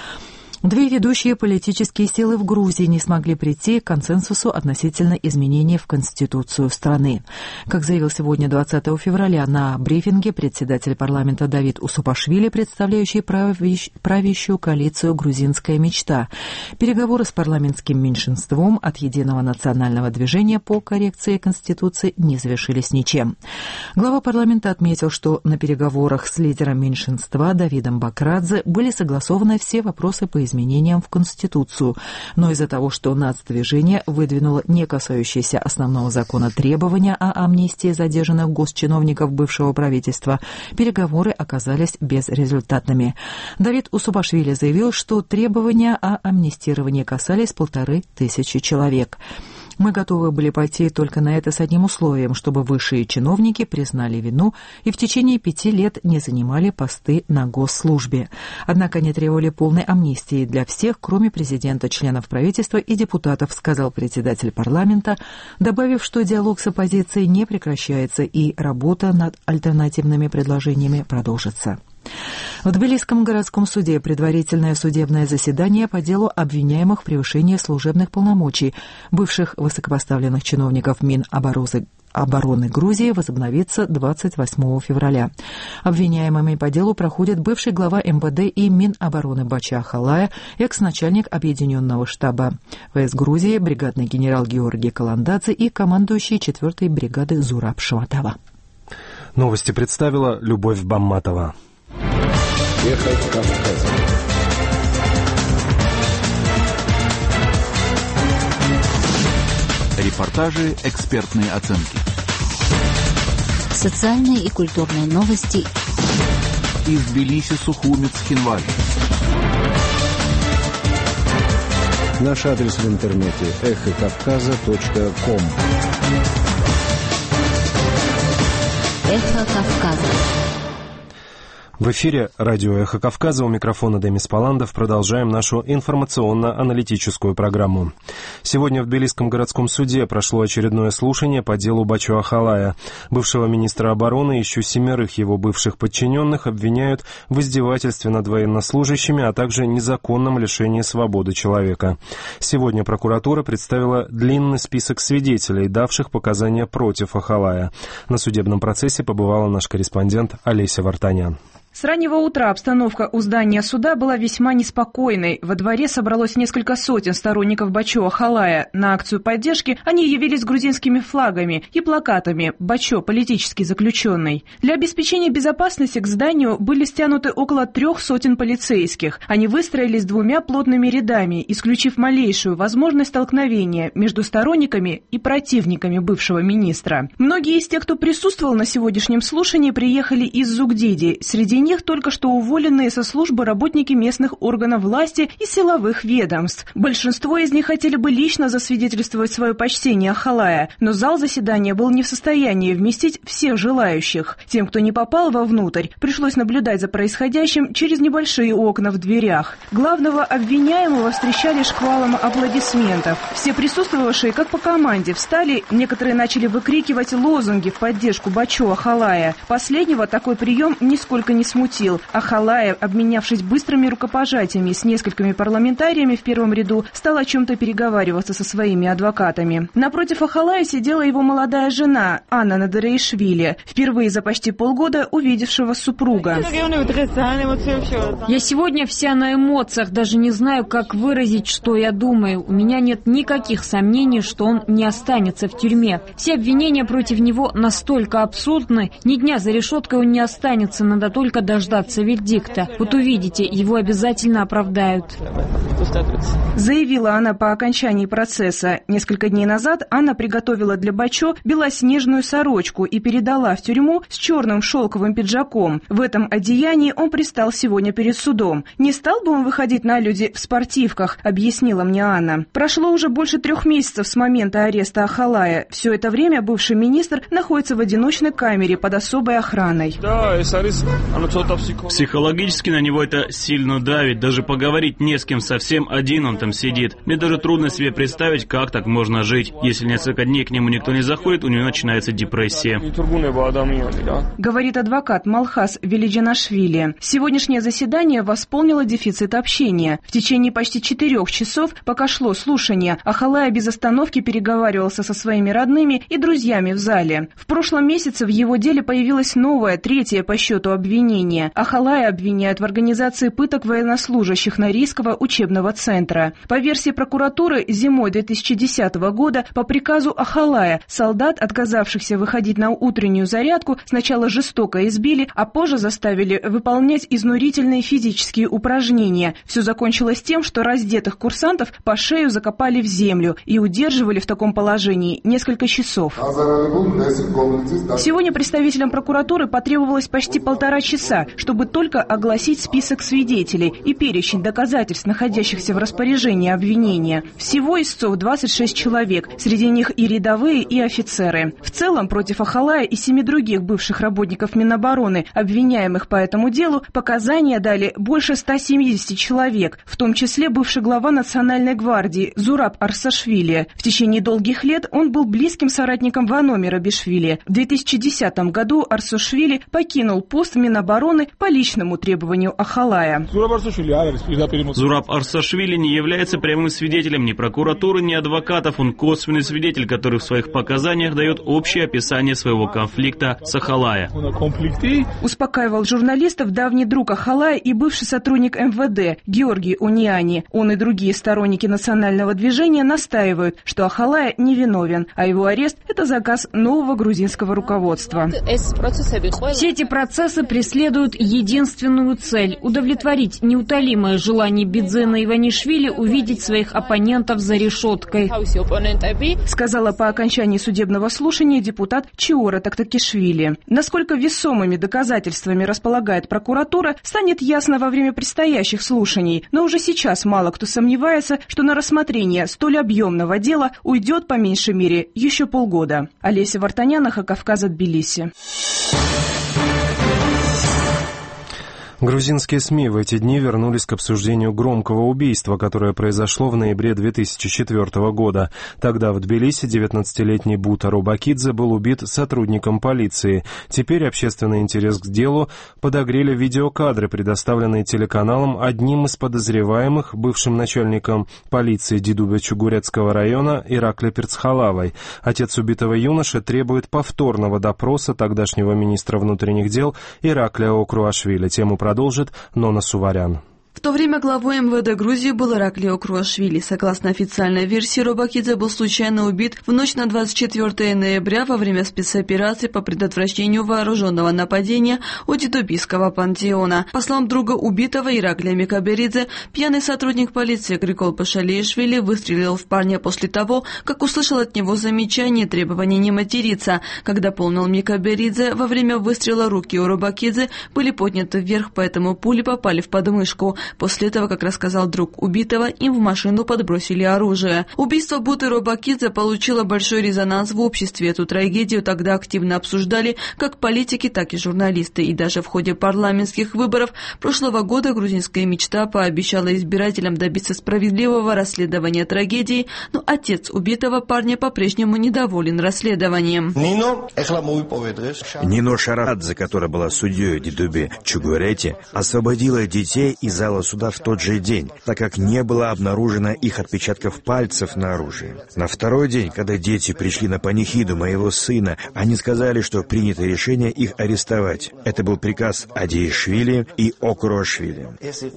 Две ведущие политические силы в Грузии не смогли прийти к консенсусу относительно изменений в Конституцию страны. Как заявил сегодня, 20 февраля, на брифинге председатель парламента Давид Усупашвили, представляющий правящую коалицию «Грузинская мечта», переговоры с парламентским меньшинством от Единого национального движения по коррекции Конституции не завершились ничем. Глава парламента отметил, что на переговорах с лидером меньшинства Давидом Бакрадзе были согласованы все вопросы по изменениям в Конституцию, но из-за того, что нацдвижение выдвинуло не касающиеся основного закона требования о амнистии задержанных госчиновников бывшего правительства, переговоры оказались безрезультатными. Давид Усупашвили заявил, что требования о амнистировании касались 1500 человек. Мы готовы были пойти только на это с одним условием, чтобы высшие чиновники признали вину и в течение 5 лет не занимали посты на госслужбе. Однако они требовали полной амнистии для всех, кроме президента, членов правительства и депутатов, сказал председатель парламента, добавив, что диалог с оппозицией не прекращается и работа над альтернативными предложениями продолжится. В Тбилисском городском суде предварительное судебное заседание по делу обвиняемых в превышении служебных полномочий бывших высокопоставленных чиновников Минобороны Грузии возобновится 28 февраля. Обвиняемыми по делу проходят бывший глава МВД и Минобороны Бача Ахалая, экс-начальник Объединенного штаба ВС Грузии, бригадный генерал Георгий Каландадзе и командующий 4-й бригады Зураб Шватова. Новости представила Любовь Бамматова. Эхо Кавказа. Репортажи, экспертные оценки. Социальные и культурные новости. Из Тбилиси, Сухуми, Цхинвали. Наш адрес в интернете эхокавказа.ком. Эхо Кавказа. В эфире радио «Эхо Кавказа», у микрофона Демис Паландов. Продолжаем нашу информационно-аналитическую программу. Сегодня в Тбилисском городском суде прошло очередное слушание по делу Бачо Ахалая. Бывшего министра обороны и еще 7 его бывших подчиненных обвиняют в издевательстве над военнослужащими, а также незаконном лишении свободы человека. Сегодня прокуратура представила длинный список свидетелей, давших показания против Ахалая. На судебном процессе побывала наш корреспондент Олеся Вартанян. С раннего утра обстановка у здания суда была весьма неспокойной. Во дворе собралось несколько сотен сторонников Бачо Ахалая. На акцию поддержки они явились с грузинскими флагами и плакатами «Бачо – политический заключенный». Для обеспечения безопасности к зданию были стянуты около 300 полицейских. Они выстроились 2 плотными рядами, исключив малейшую возможность столкновения между сторонниками и противниками бывшего министра. Многие из тех, кто присутствовал на сегодняшнем слушании, приехали из Зугдиди. Среди них только что уволенные со службы работники местных органов власти и силовых ведомств. Большинство из них хотели бы лично засвидетельствовать свое почтение Ахалая, но зал заседания был не в состоянии вместить всех желающих. Тем, кто не попал вовнутрь, пришлось наблюдать за происходящим через небольшие окна в дверях. Главного обвиняемого встречали шквалом аплодисментов. Все присутствовавшие, как по команде, встали, некоторые начали выкрикивать лозунги в поддержку Бачо Ахалая. Последнего такой прием нисколько не смутил. Ахалая, обменявшись быстрыми рукопожатиями с несколькими парламентариями в первом ряду, стал о чем-то переговариваться со своими адвокатами. Напротив Ахалая сидела его молодая жена Анна Надараишвили, впервые за почти полгода увидевшего супруга. Я сегодня вся на эмоциях, даже не знаю, как выразить, что я думаю. У меня нет никаких сомнений, что он не останется в тюрьме. Все обвинения против него настолько абсурдны, ни дня за решеткой он не останется, надо только дождаться вердикта. Вот увидите, его обязательно оправдают. Заявила она по окончании процесса. Несколько дней назад Анна приготовила для Бачо белоснежную сорочку и передала в тюрьму с черным шелковым пиджаком. В этом одеянии он предстал сегодня перед судом. «Не стал бы он выходить на люди в спортивках», — объяснила мне Анна. Прошло уже больше 3 месяцев с момента ареста Ахалая. Все это время бывший министр находится в одиночной камере под особой охраной. Психологически на него это сильно давит. Даже поговорить не с кем, совсем один он там сидит. Мне даже трудно себе представить, как так можно жить. Если несколько дней к нему никто не заходит, у него начинается депрессия. Говорит адвокат Малхас Велиджанашвили. Сегодняшнее заседание восполнило дефицит общения. В течение почти 4 часов, пока шло слушание, Ахалая без остановки переговаривался со своими родными и друзьями в зале. В прошлом месяце в его деле появилось новое, 3-е по счету обвинение. Ахалая обвиняют в организации пыток военнослужащих Норийского учебного центра. По версии прокуратуры, зимой 2010 года по приказу Ахалая солдат, отказавшихся выходить на утреннюю зарядку, сначала жестоко избили, а позже заставили выполнять изнурительные физические упражнения. Все закончилось тем, что раздетых курсантов по шею закопали в землю и удерживали в таком положении несколько часов. Сегодня представителям прокуратуры потребовалось почти 1,5 часа, чтобы только огласить список свидетелей и перечень доказательств, находящихся в распоряжении обвинения. Всего истцов 26 человек, среди них и рядовые, и офицеры. В целом, против Ахалая и 7 других бывших работников Минобороны, обвиняемых по этому делу, показания дали больше 170 человек, в том числе бывший глава Национальной гвардии Зураб Арсашвили. В течение долгих лет он был близким соратником Вано Мерабишвили. В 2010 году Арсашвили покинул пост в Минобороны по личному требованию Ахалая. Зураб Арсашвили не является прямым свидетелем ни прокуратуры, ни адвокатов. Он косвенный свидетель, который в своих показаниях дает общее описание своего конфликта с Ахалая. Успокаивал журналистов давний друг Ахалая и бывший сотрудник МВД Георгий Униани. Он и другие сторонники национального движения настаивают, что Ахалая невиновен, а его арест – это заказ нового грузинского руководства. Все эти процессы преследуют единственную цель – удовлетворить неутолимое желание Бидзена Иванишвили увидеть своих оппонентов за решеткой. Сказала по окончании судебного слушания депутат Чиора Тактакишвили. Насколько весомыми доказательствами располагает прокуратура, станет ясно во время предстоящих слушаний, но уже сейчас мало кто сомневается, что на рассмотрение столь объемного дела уйдет по меньшей мере еще полгода. Олеся Вартанян, Эхо Кавказа, Тбилиси. Грузинские СМИ в эти дни вернулись к обсуждению громкого убийства, которое произошло в ноябре 2004 года. Тогда в Тбилиси 19-летний Бута Робакидзе был убит сотрудником полиции. Теперь общественный интерес к делу подогрели видеокадры, предоставленные телеканалом одним из подозреваемых, бывшим начальником полиции Дидубе-Чугурецкого района Ираклием Пирцхалавой. Отец убитого юноши требует повторного допроса тогдашнего министра внутренних дел Ираклия Окруашвили. Тему продолжит Нона Суварян. В то время главой МВД Грузии был Ираклий Окруашвили. Согласно официальной версии, Робакидзе был случайно убит в ночь на 24 ноября во время спецоперации по предотвращению вооруженного нападения у Дидубийского пантеона. По словам друга убитого Ираклия Микаберидзе, пьяный сотрудник полиции Григол Пашалиишвили выстрелил в парня после того, как услышал от него замечание и требование не материться. Как дополнил Микаберидзе, во время выстрела руки у Робакидзе были подняты вверх, поэтому пули попали в подмышку. После этого, как рассказал друг убитого, им в машину подбросили оружие. Убийство Буты Робакидзе получило большой резонанс в обществе. Эту трагедию тогда активно обсуждали как политики, так и журналисты. И даже в ходе парламентских выборов прошлого года грузинская мечта пообещала избирателям добиться справедливого расследования трагедии, но отец убитого парня по-прежнему недоволен расследованием. Нино Шарадзе, которая была судьей Дидубе Чугурети, освободила детей из зала суда в тот же день, так как не было обнаружено их отпечатков пальцев на оружии. На второй день, когда дети пришли на панихиду моего сына, они сказали, что принято решение их арестовать. Это был приказ Адеишвили и Окруашвили.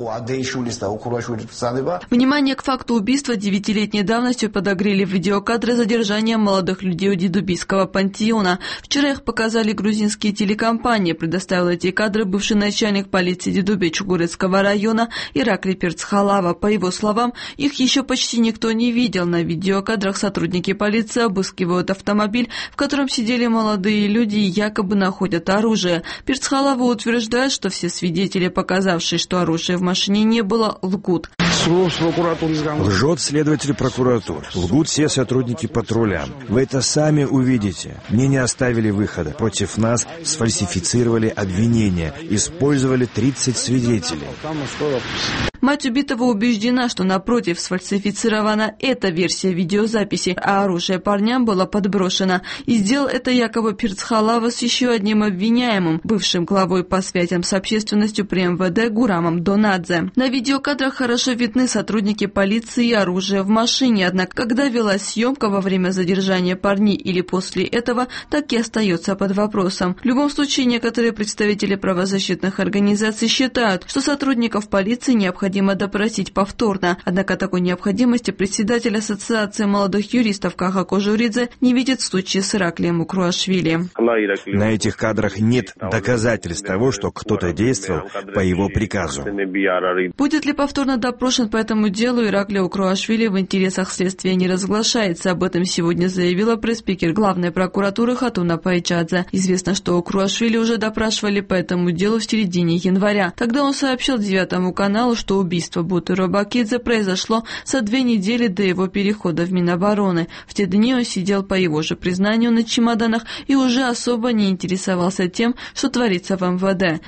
Внимание к факту убийства 9-летней давностью подогрели видеокадры задержания молодых людей у Дидубийского пантеона. Вчера их показали грузинские телекомпании. Предоставил эти кадры бывший начальник полиции Дидубе-Чугурецкого района Ираклий Пирцхалава. По его словам, их еще почти никто не видел. На видеокадрах сотрудники полиции обыскивают автомобиль, в котором сидели молодые люди и якобы находят оружие. Пирцхалава утверждает, что все свидетели, показавшие, что оружия в машине не было, лгут. Лжет следователь прокуратуры. Лгут все сотрудники патруля. Вы это сами увидите. Мне не оставили выхода. Против нас сфальсифицировали обвинения. Использовали 30 свидетелей. Мать убитого убеждена, что напротив сфальсифицирована эта версия видеозаписи, а оружие парням было подброшено. И сделал это якобы Пирцхалава с еще одним обвиняемым, бывшим главой по связям с общественностью при МВД Гурамом Донадзе. На видеокадрах хорошо видны сотрудники полиции и оружие в машине, однако когда велась съемка во время задержания парней или после этого, так и остается под вопросом. В любом случае, некоторые представители правозащитных организаций считают, что сотрудников полиции необходимо допросить повторно. Однако такой необходимости председатель Ассоциации молодых юристов Каха Кожуридзе не видит в случае с Ираклием Окруашвили. На этих кадрах нет доказательств того, что кто-то действовал по его приказу. Будет ли повторно допрошен по этому делу, Ираклий Окруашвили в интересах следствия не разглашается. Об этом сегодня заявила пресс-спикер главной прокуратуры Хатуна Пайчадзе. Известно, что Окруашвили уже допрашивали по этому делу в середине января. Тогда он сообщил 9 каналу, что убийство Буты Робакидзе произошло за 2 недели до его перехода в Минобороны. В те дни он сидел, по его же признанию, на чемоданах и уже особо не интересовался тем, что творится в МВД.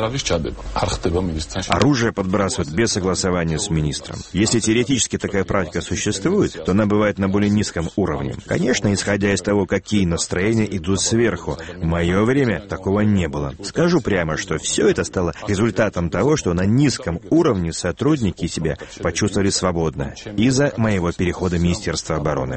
Оружие подбрасывают без согласования с министром. Если теоретически такая практика существует, то она бывает на более низком уровне. Конечно, исходя из того, какие настроения идут сверху. В мое время такого не было. Скажу прямо, что все это стало результатом того, что на низком уровне сотрудники себя почувствовали свободно из-за моего перехода в Министерство обороны.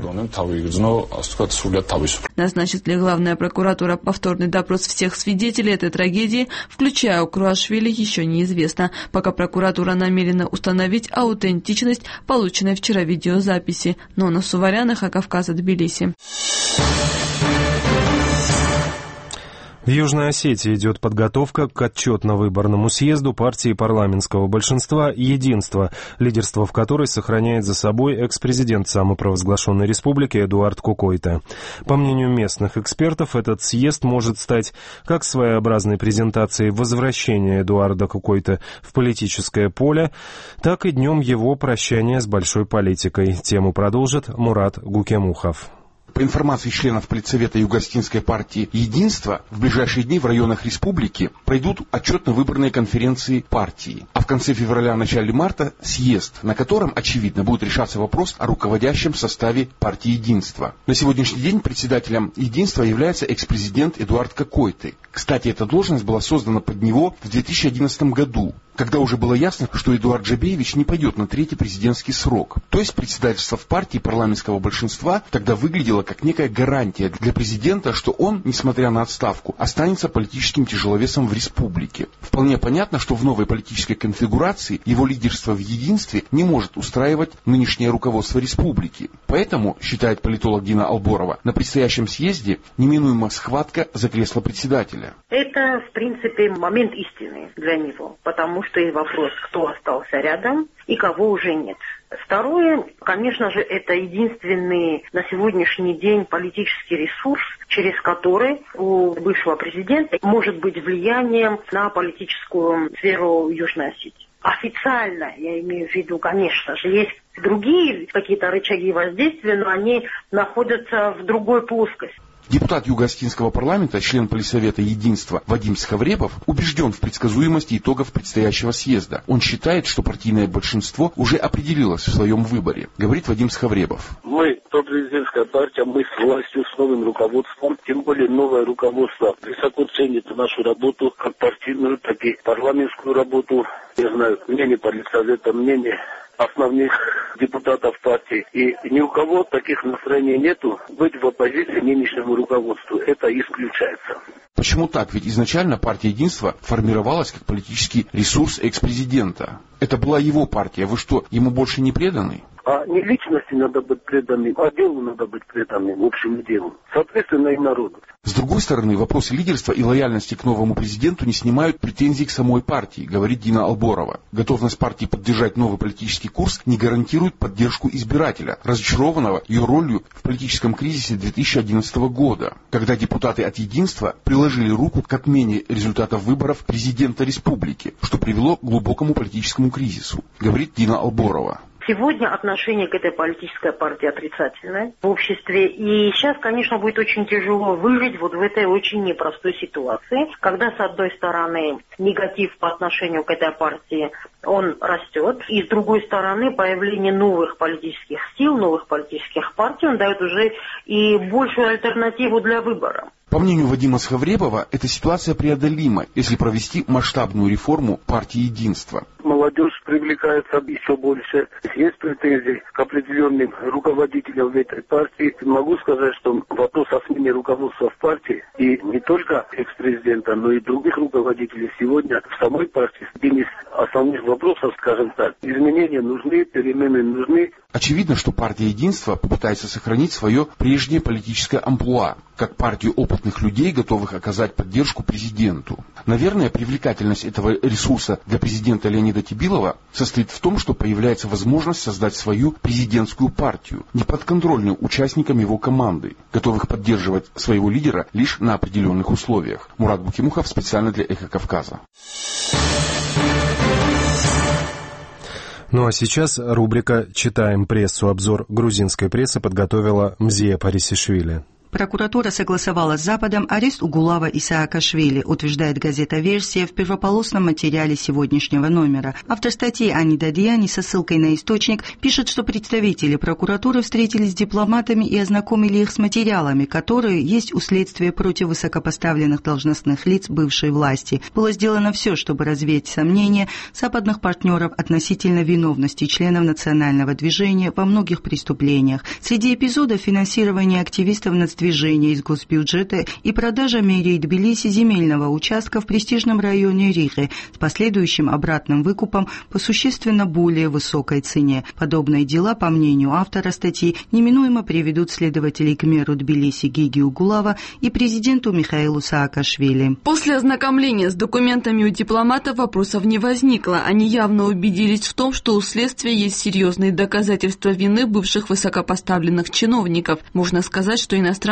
Назначит ли главная прокуратура повторный допрос всех свидетелей этой трагедии, включая Окруашвили, еще неизвестно. Пока прокуратура намерена установить аутентичность полученной вчера видеозаписи. Нона Суварян, ЭХ Кавказа, Тбилиси. В Южной Осетии идет подготовка к отчетно-выборному съезду партии парламентского большинства «Единство», лидерство в которой сохраняет за собой экс-президент самопровозглашенной республики Эдуард Кукойта. По мнению местных экспертов, этот съезд может стать как своеобразной презентацией возвращения Эдуарда Кукойта в политическое поле, так и днем его прощания с большой политикой. Тему продолжит Мурат Гукемухов. По информации членов Политсовета Юго-Осетинской партии «Единство», в ближайшие дни в районах республики пройдут отчетно-выборные конференции партии. А в конце февраля-начале марта съезд, на котором, очевидно, будет решаться вопрос о руководящем составе партии «Единство». На сегодняшний день председателем «Единства» является экс-президент Эдуард Кокойты. Кстати, эта должность была создана под него в 2011 году, когда уже было ясно, что Эдуард Джабеевич не пойдет на третий президентский срок. То есть председательство в партии парламентского большинства тогда выглядело как некая гарантия для президента, что он, несмотря на отставку, останется политическим тяжеловесом в республике. Вполне понятно, что в новой политической конфигурации его лидерство в единстве не может устраивать нынешнее руководство республики. Поэтому, считает политолог Дина Алборова, на предстоящем съезде неминуема схватка за кресло председателя. Это, в принципе, момент истины для него, потому что и вопрос, кто остался рядом и кого уже нет. Второе, конечно же, это единственный на сегодняшний день политический ресурс, через который у бывшего президента может быть влиянием на политическую сферу Южной Осетии. Официально, я имею в виду, конечно же, есть другие какие-то рычаги воздействия, но они находятся в другой плоскости. Депутат Юго-Осетинского парламента, член Политсовета «Единства» Вадим Схавребов убежден в предсказуемости итогов предстоящего съезда. Он считает, что партийное большинство уже определилось в своем выборе. Говорит Вадим Схавребов. Мы, пропрезидентская партия, мы с властью, с новым руководством, тем более новое руководство высоко ценит нашу работу, как партийную, так и парламентскую работу. Я знаю мнение Политсовета, мнение основных депутатов партии. И ни у кого таких настроений нету быть в оппозиции нынешнему руководству. Это исключается. Почему так? Ведь изначально партия «Единство» формировалась как политический ресурс экс-президента. Это была его партия. Вы что, ему больше не преданы? А не личности надо быть преданным, а делу надо быть преданным, общему делу. Соответственно, и народу. С другой стороны, вопросы лидерства и лояльности к новому президенту не снимают претензий к самой партии, говорит Дина Алборова. Готовность партии поддержать новый политический курс не гарантирует поддержку избирателя, разочарованного ее ролью в политическом кризисе 2011 года, когда депутаты от «Единства» приложили руку к отмене результатов выборов президента республики, что привело к глубокому политическому кризису, говорит Дина Алборова. Сегодня отношение к этой политической партии отрицательное в обществе. И сейчас, конечно, будет очень тяжело выжить вот в этой очень непростой ситуации, когда, с одной стороны, негатив по отношению к этой партии, он растет. И, с другой стороны, появление новых политических сил, новых политических партий, он дает уже и большую альтернативу для выбора. По мнению Вадима Схавребова, эта ситуация преодолима, если провести масштабную реформу партии «Единство». Молодежь привлекается еще больше. Есть претензии к определенным руководителям в этой партии. Могу сказать, что вопрос о смене руководства в партии, и не только экс-президента, но и других руководителей сегодня в самой партии один из основных вопросов, скажем так. Изменения нужны, перемены нужны. Очевидно, что партия «Единство» попытается сохранить свое прежнее политическое амплуа, как партию опытных людей, готовых оказать поддержку президенту. Наверное, привлекательность этого ресурса для президента Леонида Тибилова состоит в том, что появляется возможность создать свою президентскую партию, неподконтрольную участникам его команды, готовых поддерживать своего лидера лишь на определенных условиях. Мурат Букимухов специально для «Эхо Кавказа». Ну а сейчас рубрика «Читаем прессу». Обзор грузинской прессы подготовила Мзия Парисишвили. Прокуратура согласовала с Западом арест Угулава и Саакашвили, утверждает газета «Версия» в первополосном материале сегодняшнего номера. Автор статьи Ани Дадьяни со ссылкой на источник пишет, что представители прокуратуры встретились с дипломатами и ознакомили их с материалами, которые есть у следствия против высокопоставленных должностных лиц бывшей власти. Было сделано все, чтобы развеять сомнения западных партнеров относительно виновности членов национального движения во многих преступлениях. Среди эпизодов финансирование активистов нацдвижения из госбюджета и продажа мэрии Тбилиси земельного участка в престижном районе Риги с последующим обратным выкупом по существенно более высокой цене. Подобные дела, по мнению автора статьи, неминуемо приведут следователей к мэру Тбилиси Гиги Угулава и президенту Михаилу Саакашвили. После ознакомления с документами у дипломатов вопросов не возникло. Они явно убедились в том, что у следствия есть серьезные доказательства вины бывших высокопоставленных чиновников. Можно сказать, что иностранцы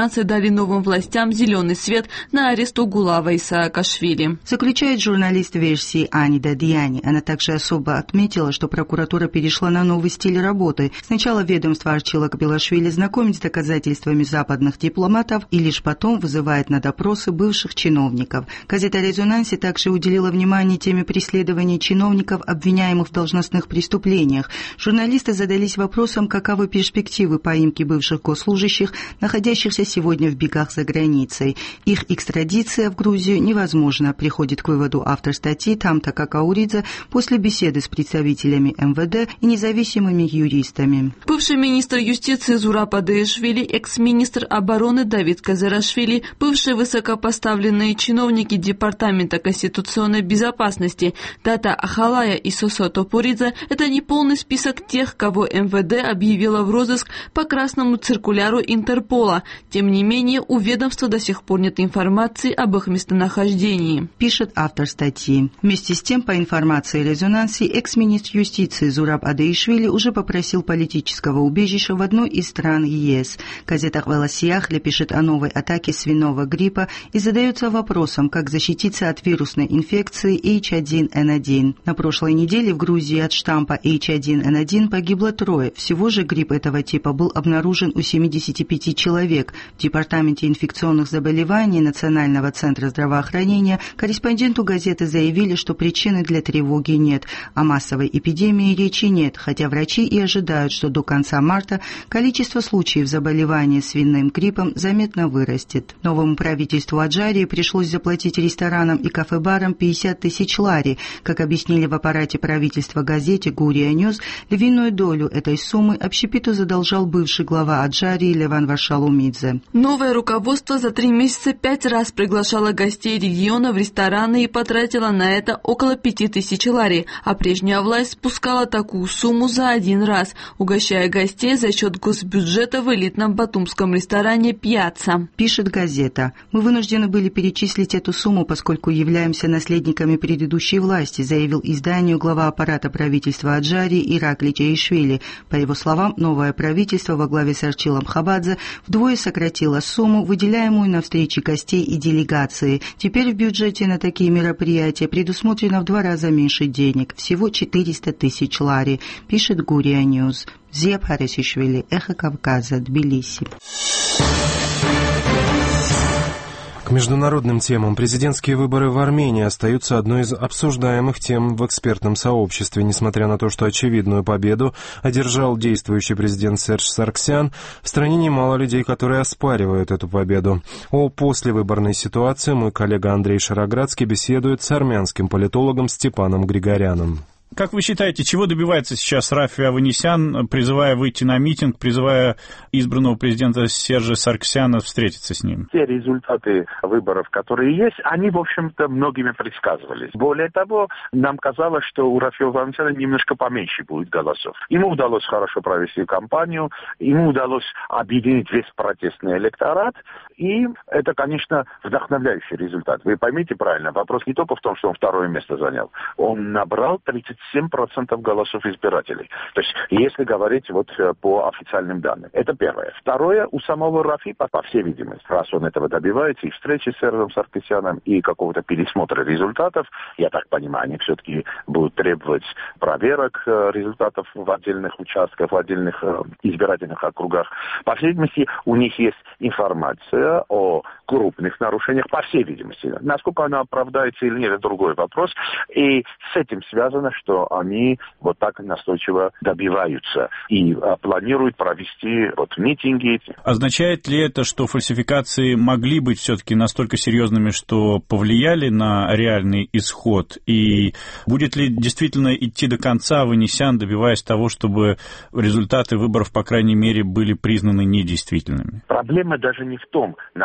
иностранцы дали новым властям зеленый свет на арест Угулава Исаакашвили. Заключает журналист версии Ани Дадьяни. Она также особо отметила, что прокуратура перешла на новый стиль работы. Сначала ведомство Арчила Белашвили знакомит с доказательствами западных дипломатов и лишь потом вызывает на допросы бывших чиновников. Газета «Резонанси» также уделила внимание теме преследования чиновников, обвиняемых в должностных преступлениях. Журналисты задались вопросом, каковы перспективы поимки бывших госслужащих, находящихся сегодня в бегах за границей. Их экстрадиция в Грузию невозможна, приходит к выводу автор статьи Тамта Какауридзе после беседы с представителями МВД и независимыми юристами. Бывший министр юстиции Зураб Адаишвили, экс-министр обороны Давид Казарашвили, бывшие высокопоставленные чиновники Департамента конституционной безопасности Дата Ахалая и Сосо Топуридзе – это не полный список тех, кого МВД объявило в розыск по красному циркуляру Интерпола. Тем не менее, у ведомства до сих пор нет информации об их местонахождении, пишет автор статьи. Вместе с тем, по информации «Резонанси», экс-министр юстиции Зураб Адаишвили уже попросил политического убежища в одной из стран ЕС. Газета «Хваласияхля» пишет о новой атаке свиного гриппа и задается вопросом, как защититься от вирусной инфекции H1N1. На прошлой неделе в Грузии от штампа H1N1 погибло 3. Всего же грипп этого типа был обнаружен у 75 человек. В Департаменте инфекционных заболеваний Национального центра здравоохранения корреспонденту газеты заявили, что причины для тревоги нет. О массовой эпидемии речи нет, хотя врачи и ожидают, что до конца марта количество случаев заболевания свиным гриппом заметно вырастет. Новому правительству Аджарии пришлось заплатить ресторанам и кафе-барам 50 тысяч лари. Как объяснили в аппарате правительства газете «Гурия Ньюс», львиную долю этой суммы общепиту задолжал бывший глава Аджарии Леван Варшалумидзе. Новое руководство за 3 месяца 5 раз приглашало гостей региона в рестораны и потратило на это около 5000 лари, а прежняя власть спускала такую сумму за 1 раз, угощая гостей за счет госбюджета в элитном батумском ресторане «Пьяцца», пишет газета. Мы вынуждены были перечислить эту сумму, поскольку являемся наследниками предыдущей власти, заявил изданию глава аппарата правительства Аджарии Иракли Чаишвили. По его словам, новое правительство во главе с Арчилом Хабадзе вдвое сократило сумму, выделяемую на встречи гостей и делегации. Теперь в бюджете на такие мероприятия предусмотрено в 2 раза меньше денег, всего 400 тысяч лари, пишет Гурия Ньюс. Зия Парисишвили, Эхо Кавказа, Тбилиси. К международным темам. Президентские выборы в Армении остаются одной из обсуждаемых тем в экспертном сообществе. Несмотря на то, что очевидную победу одержал действующий президент Серж Саргсян, в стране немало людей, которые оспаривают эту победу. О послевыборной ситуации мой коллега Андрей Шароградский беседует с армянским политологом Степаном Григоряном. Как вы считаете, чего добивается сейчас Рафи Аванесян, призывая выйти на митинг, призывая избранного президента Сержа Саргсяна встретиться с ним? Те результаты выборов, которые есть, они, в общем-то, многими предсказывались. Более того, нам казалось, что у Рафи Аванесяна немножко поменьше будет голосов. Ему удалось хорошо провести кампанию, ему удалось объединить весь протестный электорат, и это, конечно, вдохновляющий результат. Вы поймите правильно, вопрос не только в том, что он 2-е место занял. Он набрал 37% голосов избирателей. То есть, если говорить вот по официальным данным. Это первое. Второе, у самого Рафи, по всей видимости, раз он этого добивается, и встречи с Сержем Саргсяном, и какого-то пересмотра результатов, я так понимаю, они все-таки будут требовать проверок результатов в отдельных участках, в отдельных избирательных округах. По всей видимости, у них есть информация о крупных нарушениях, по всей видимости. Насколько она оправдается или нет, это другой вопрос. И с этим связано, что они вот так настойчиво добиваются и планируют провести вот митинги. Означает ли это, что фальсификации могли быть все-таки настолько серьезными, что повлияли на реальный исход? И будет ли действительно идти до конца Аванесян, добиваясь того, чтобы результаты выборов, по крайней мере, были признаны недействительными? Проблема даже не в том, насколько много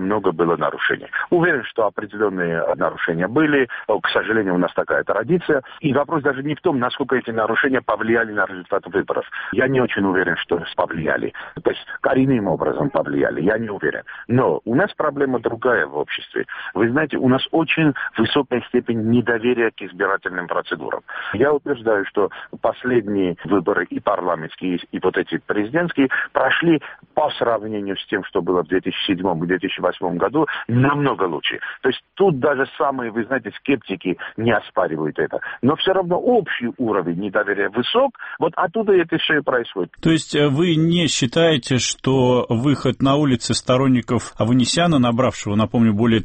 много было нарушений. Уверен, что определенные нарушения были. К сожалению, у нас такая традиция. И вопрос даже не в том, насколько эти нарушения повлияли на результат выборов. Я не очень уверен, что повлияли. То есть коренным образом повлияли. Я не уверен. Но у нас проблема другая в обществе. Вы знаете, у нас очень высокая степень недоверия к избирательным процедурам. Я утверждаю, что последние выборы и парламентские, и вот эти президентские прошли по сравнению с тем, что было в 2007 и 2008 году, намного лучше. То есть тут даже самые, вы знаете, скептики не оспаривают это. Но все равно общий уровень недоверия высок, вот оттуда это все и происходит. То есть вы не считаете, что выход на улицы сторонников Аванесяна, набравшего, напомню, более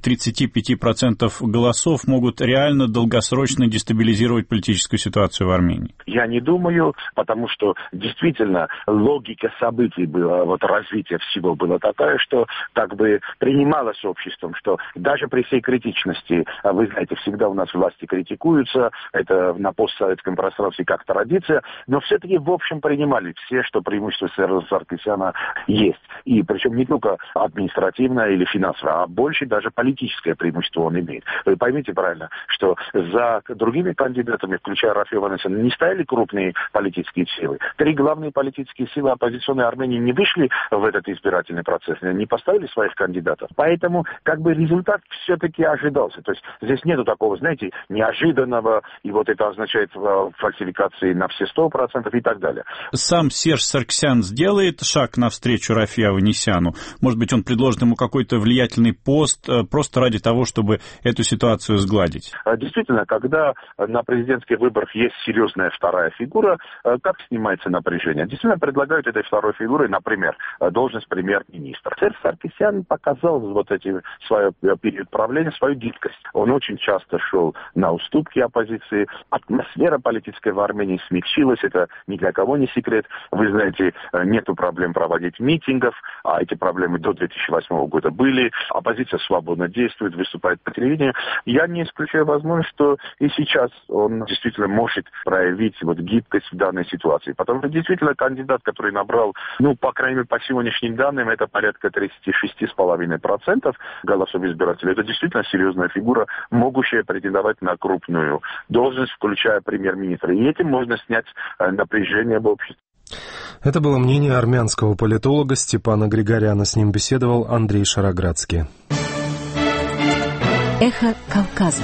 35% голосов, могут реально долгосрочно дестабилизировать политическую ситуацию в Армении? Я не думаю, потому что действительно логика событий была, вот развитие всего было такая, что как бы принималось обществом, что даже при всей критичности, вы знаете, всегда у нас власти критикуются, это на постсоветском пространстве как традиция, но все-таки в общем принимали все, что преимущество Саркисяна есть. И причем не только административное или финансовое, а больше даже политическое преимущество он имеет. Вы поймите правильно, что за другими кандидатами, включая Рафио Аванесяна, не стояли крупные политические силы. 3 главные политические силы оппозиционной Армении не вышли в этот избирательный процесс, не поставили своих кандидатов. Поэтому как бы результат все-таки ожидался. То есть здесь нету такого, знаете, неожиданного, и вот это означает фальсификации на все 100% и так далее. Сам Серж Саркисян сделает шаг навстречу Рафио Аванесяну? Может быть, он предложит ему какой-то влиятельный пост просто ради того, чтобы эту ситуацию сгладить? Действительно, когда на президентских выборах есть серьезная вторая фигура, как снимается напряжение? Действительно предлагают этой второй фигурой, например, должность премьер-министра. Серж Саркисян показал вот эти свой период правления, свою гибкость. Он очень часто шел на уступки оппозиции. Атмосфера политическая в Армении смягчилась, это ни для кого не секрет. Вы знаете, нету проблем проводить митингов, а эти проблемы до 2008 года были. Оппозиция свободно действует, выступает по телевидению. Я не исключаю возможность, что и сейчас он действительно может проявить вот гибкость в данной ситуации. Потому что действительно кандидат, который набрал, по крайней мере, по сегодняшним данным, это порядка 36,5% голосов избирателей. Это действительно серьезная фигура, могущая претендовать на крупную должность, включая премьер-министра. И этим можно снять напряжение в обществе. Это было мнение армянского политолога Степана Григоряна. С ним беседовал Андрей Шароградский. Эхо Кавказа.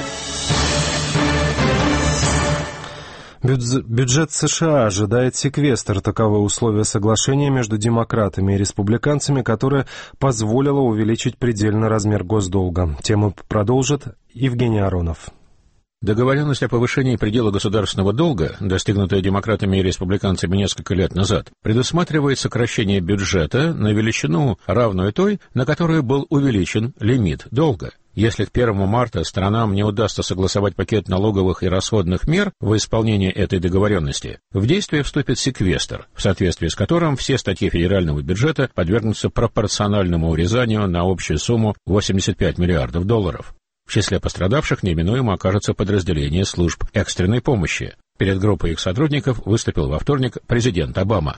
Бюджет США ожидает секвестр. Таковы условия соглашения между демократами и республиканцами, которое позволило увеличить предельный размер госдолга. Тему продолжит Евгений Аронов. Договоренность о повышении предела государственного долга, достигнутая демократами и республиканцами несколько лет назад, предусматривает сокращение бюджета на величину, равную той, на которую был увеличен лимит долга. Если к 1 марта сторонам не удастся согласовать пакет налоговых и расходных мер в исполнении этой договоренности, в действие вступит секвестр, в соответствии с которым все статьи федерального бюджета подвергнутся пропорциональному урезанию на общую сумму $85 миллиардов. В числе пострадавших неминуемо окажется подразделение служб экстренной помощи. Перед группой их сотрудников выступил во вторник президент Обама.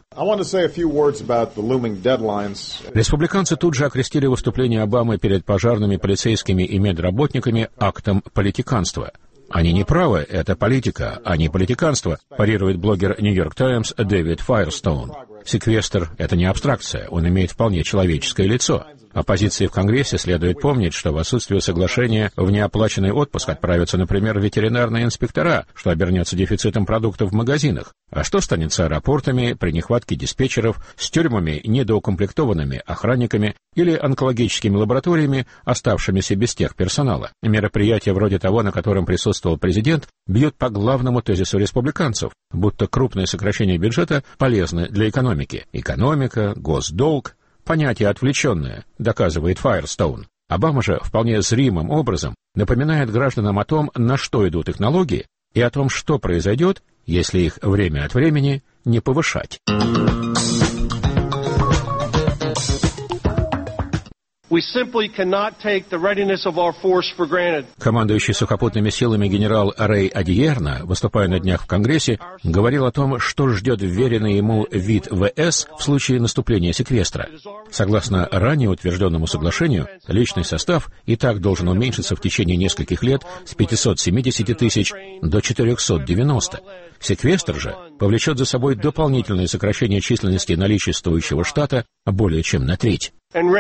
Республиканцы тут же окрестили выступление Обамы перед пожарными, полицейскими и медработниками актом политиканства. Они не правы, это политика, а не политиканство, парирует блогер New York Times Дэвид Файерстоун. Секвестр — это не абстракция, он имеет вполне человеческое лицо. Оппозиции в Конгрессе следует помнить, что в отсутствие соглашения в неоплаченный отпуск отправятся, например, ветеринарные инспектора, что обернется дефицитом продуктов в магазинах. А что станет с аэропортами при нехватке диспетчеров, с тюрьмами, недоукомплектованными охранниками или онкологическими лабораториями, оставшимися без техперсонала? Мероприятия вроде того, на котором присутствовал президент, бьют по главному тезису республиканцев, будто крупные сокращения бюджета полезны для экономики. Экономика, госдолг — понятие отвлеченное, доказывает Файерстоун. Обама же вполне зримым образом напоминает гражданам о том, на что идут их налоги, и о том, что произойдет, если их время от времени не повышать. Командующий сухопутными силами генерал Рэй Адьерна, выступая на днях в Конгрессе, говорил о том, что ждет вверенный ему вид ВС в случае наступления секвестра. Согласно ранее утвержденному соглашению, личный состав и так должен уменьшиться в течение нескольких лет с 570 тысяч до 490. Секвестр же повлечет за собой дополнительное сокращение численности наличествующего штата более чем на треть.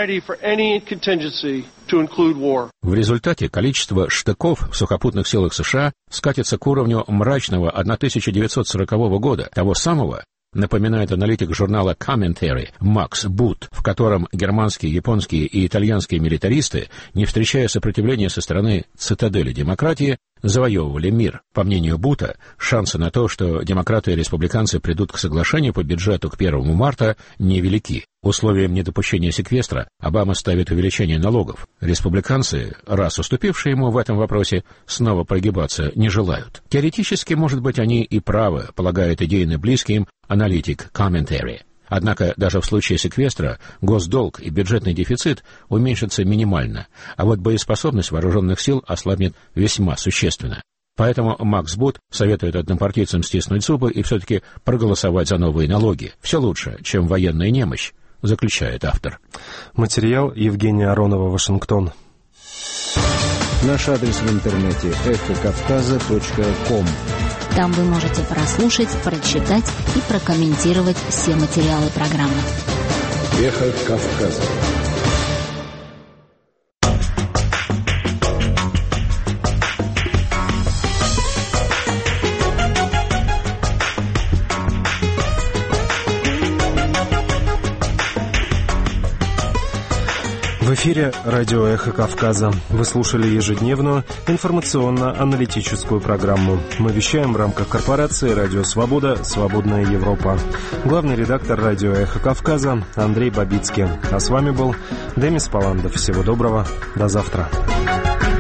В результате количество штыков в сухопутных силах США скатится к уровню мрачного 1940 года, того самого, напоминает аналитик журнала Commentary Макс Бут, в котором германские, японские и итальянские милитаристы, не встречая сопротивления со стороны цитадели демократии, завоевывали мир. По мнению Бута, шансы на то, что демократы и республиканцы придут к соглашению по бюджету к 1 марта, невелики. Условием недопущения секвестра Обама ставит увеличение налогов. Республиканцы, раз уступившие ему в этом вопросе, снова прогибаться не желают. Теоретически, может быть, они и правы, полагает идейно близкий им аналитик Commentary. Однако даже в случае секвестра госдолг и бюджетный дефицит уменьшатся минимально, а вот боеспособность вооруженных сил ослабнет весьма существенно. Поэтому Макс Бут советует однопартийцам стиснуть зубы и все-таки проголосовать за новые налоги. Все лучше, чем военная немощь, заключает автор. Материал Евгения Аронова, Вашингтон. Наш адрес в интернете эхокавказа.ком. Там вы можете прослушать, прочитать и прокомментировать все материалы программы. Эхо Кавказа. В эфире радио «Эхо Кавказа». Вы слушали ежедневную информационно-аналитическую программу. Мы вещаем в рамках корпорации «Радио Свобода. Свободная Европа». Главный редактор радио «Эхо Кавказа» Андрей Бабицкий. А с вами был Демис Паландов. Всего доброго. До завтра.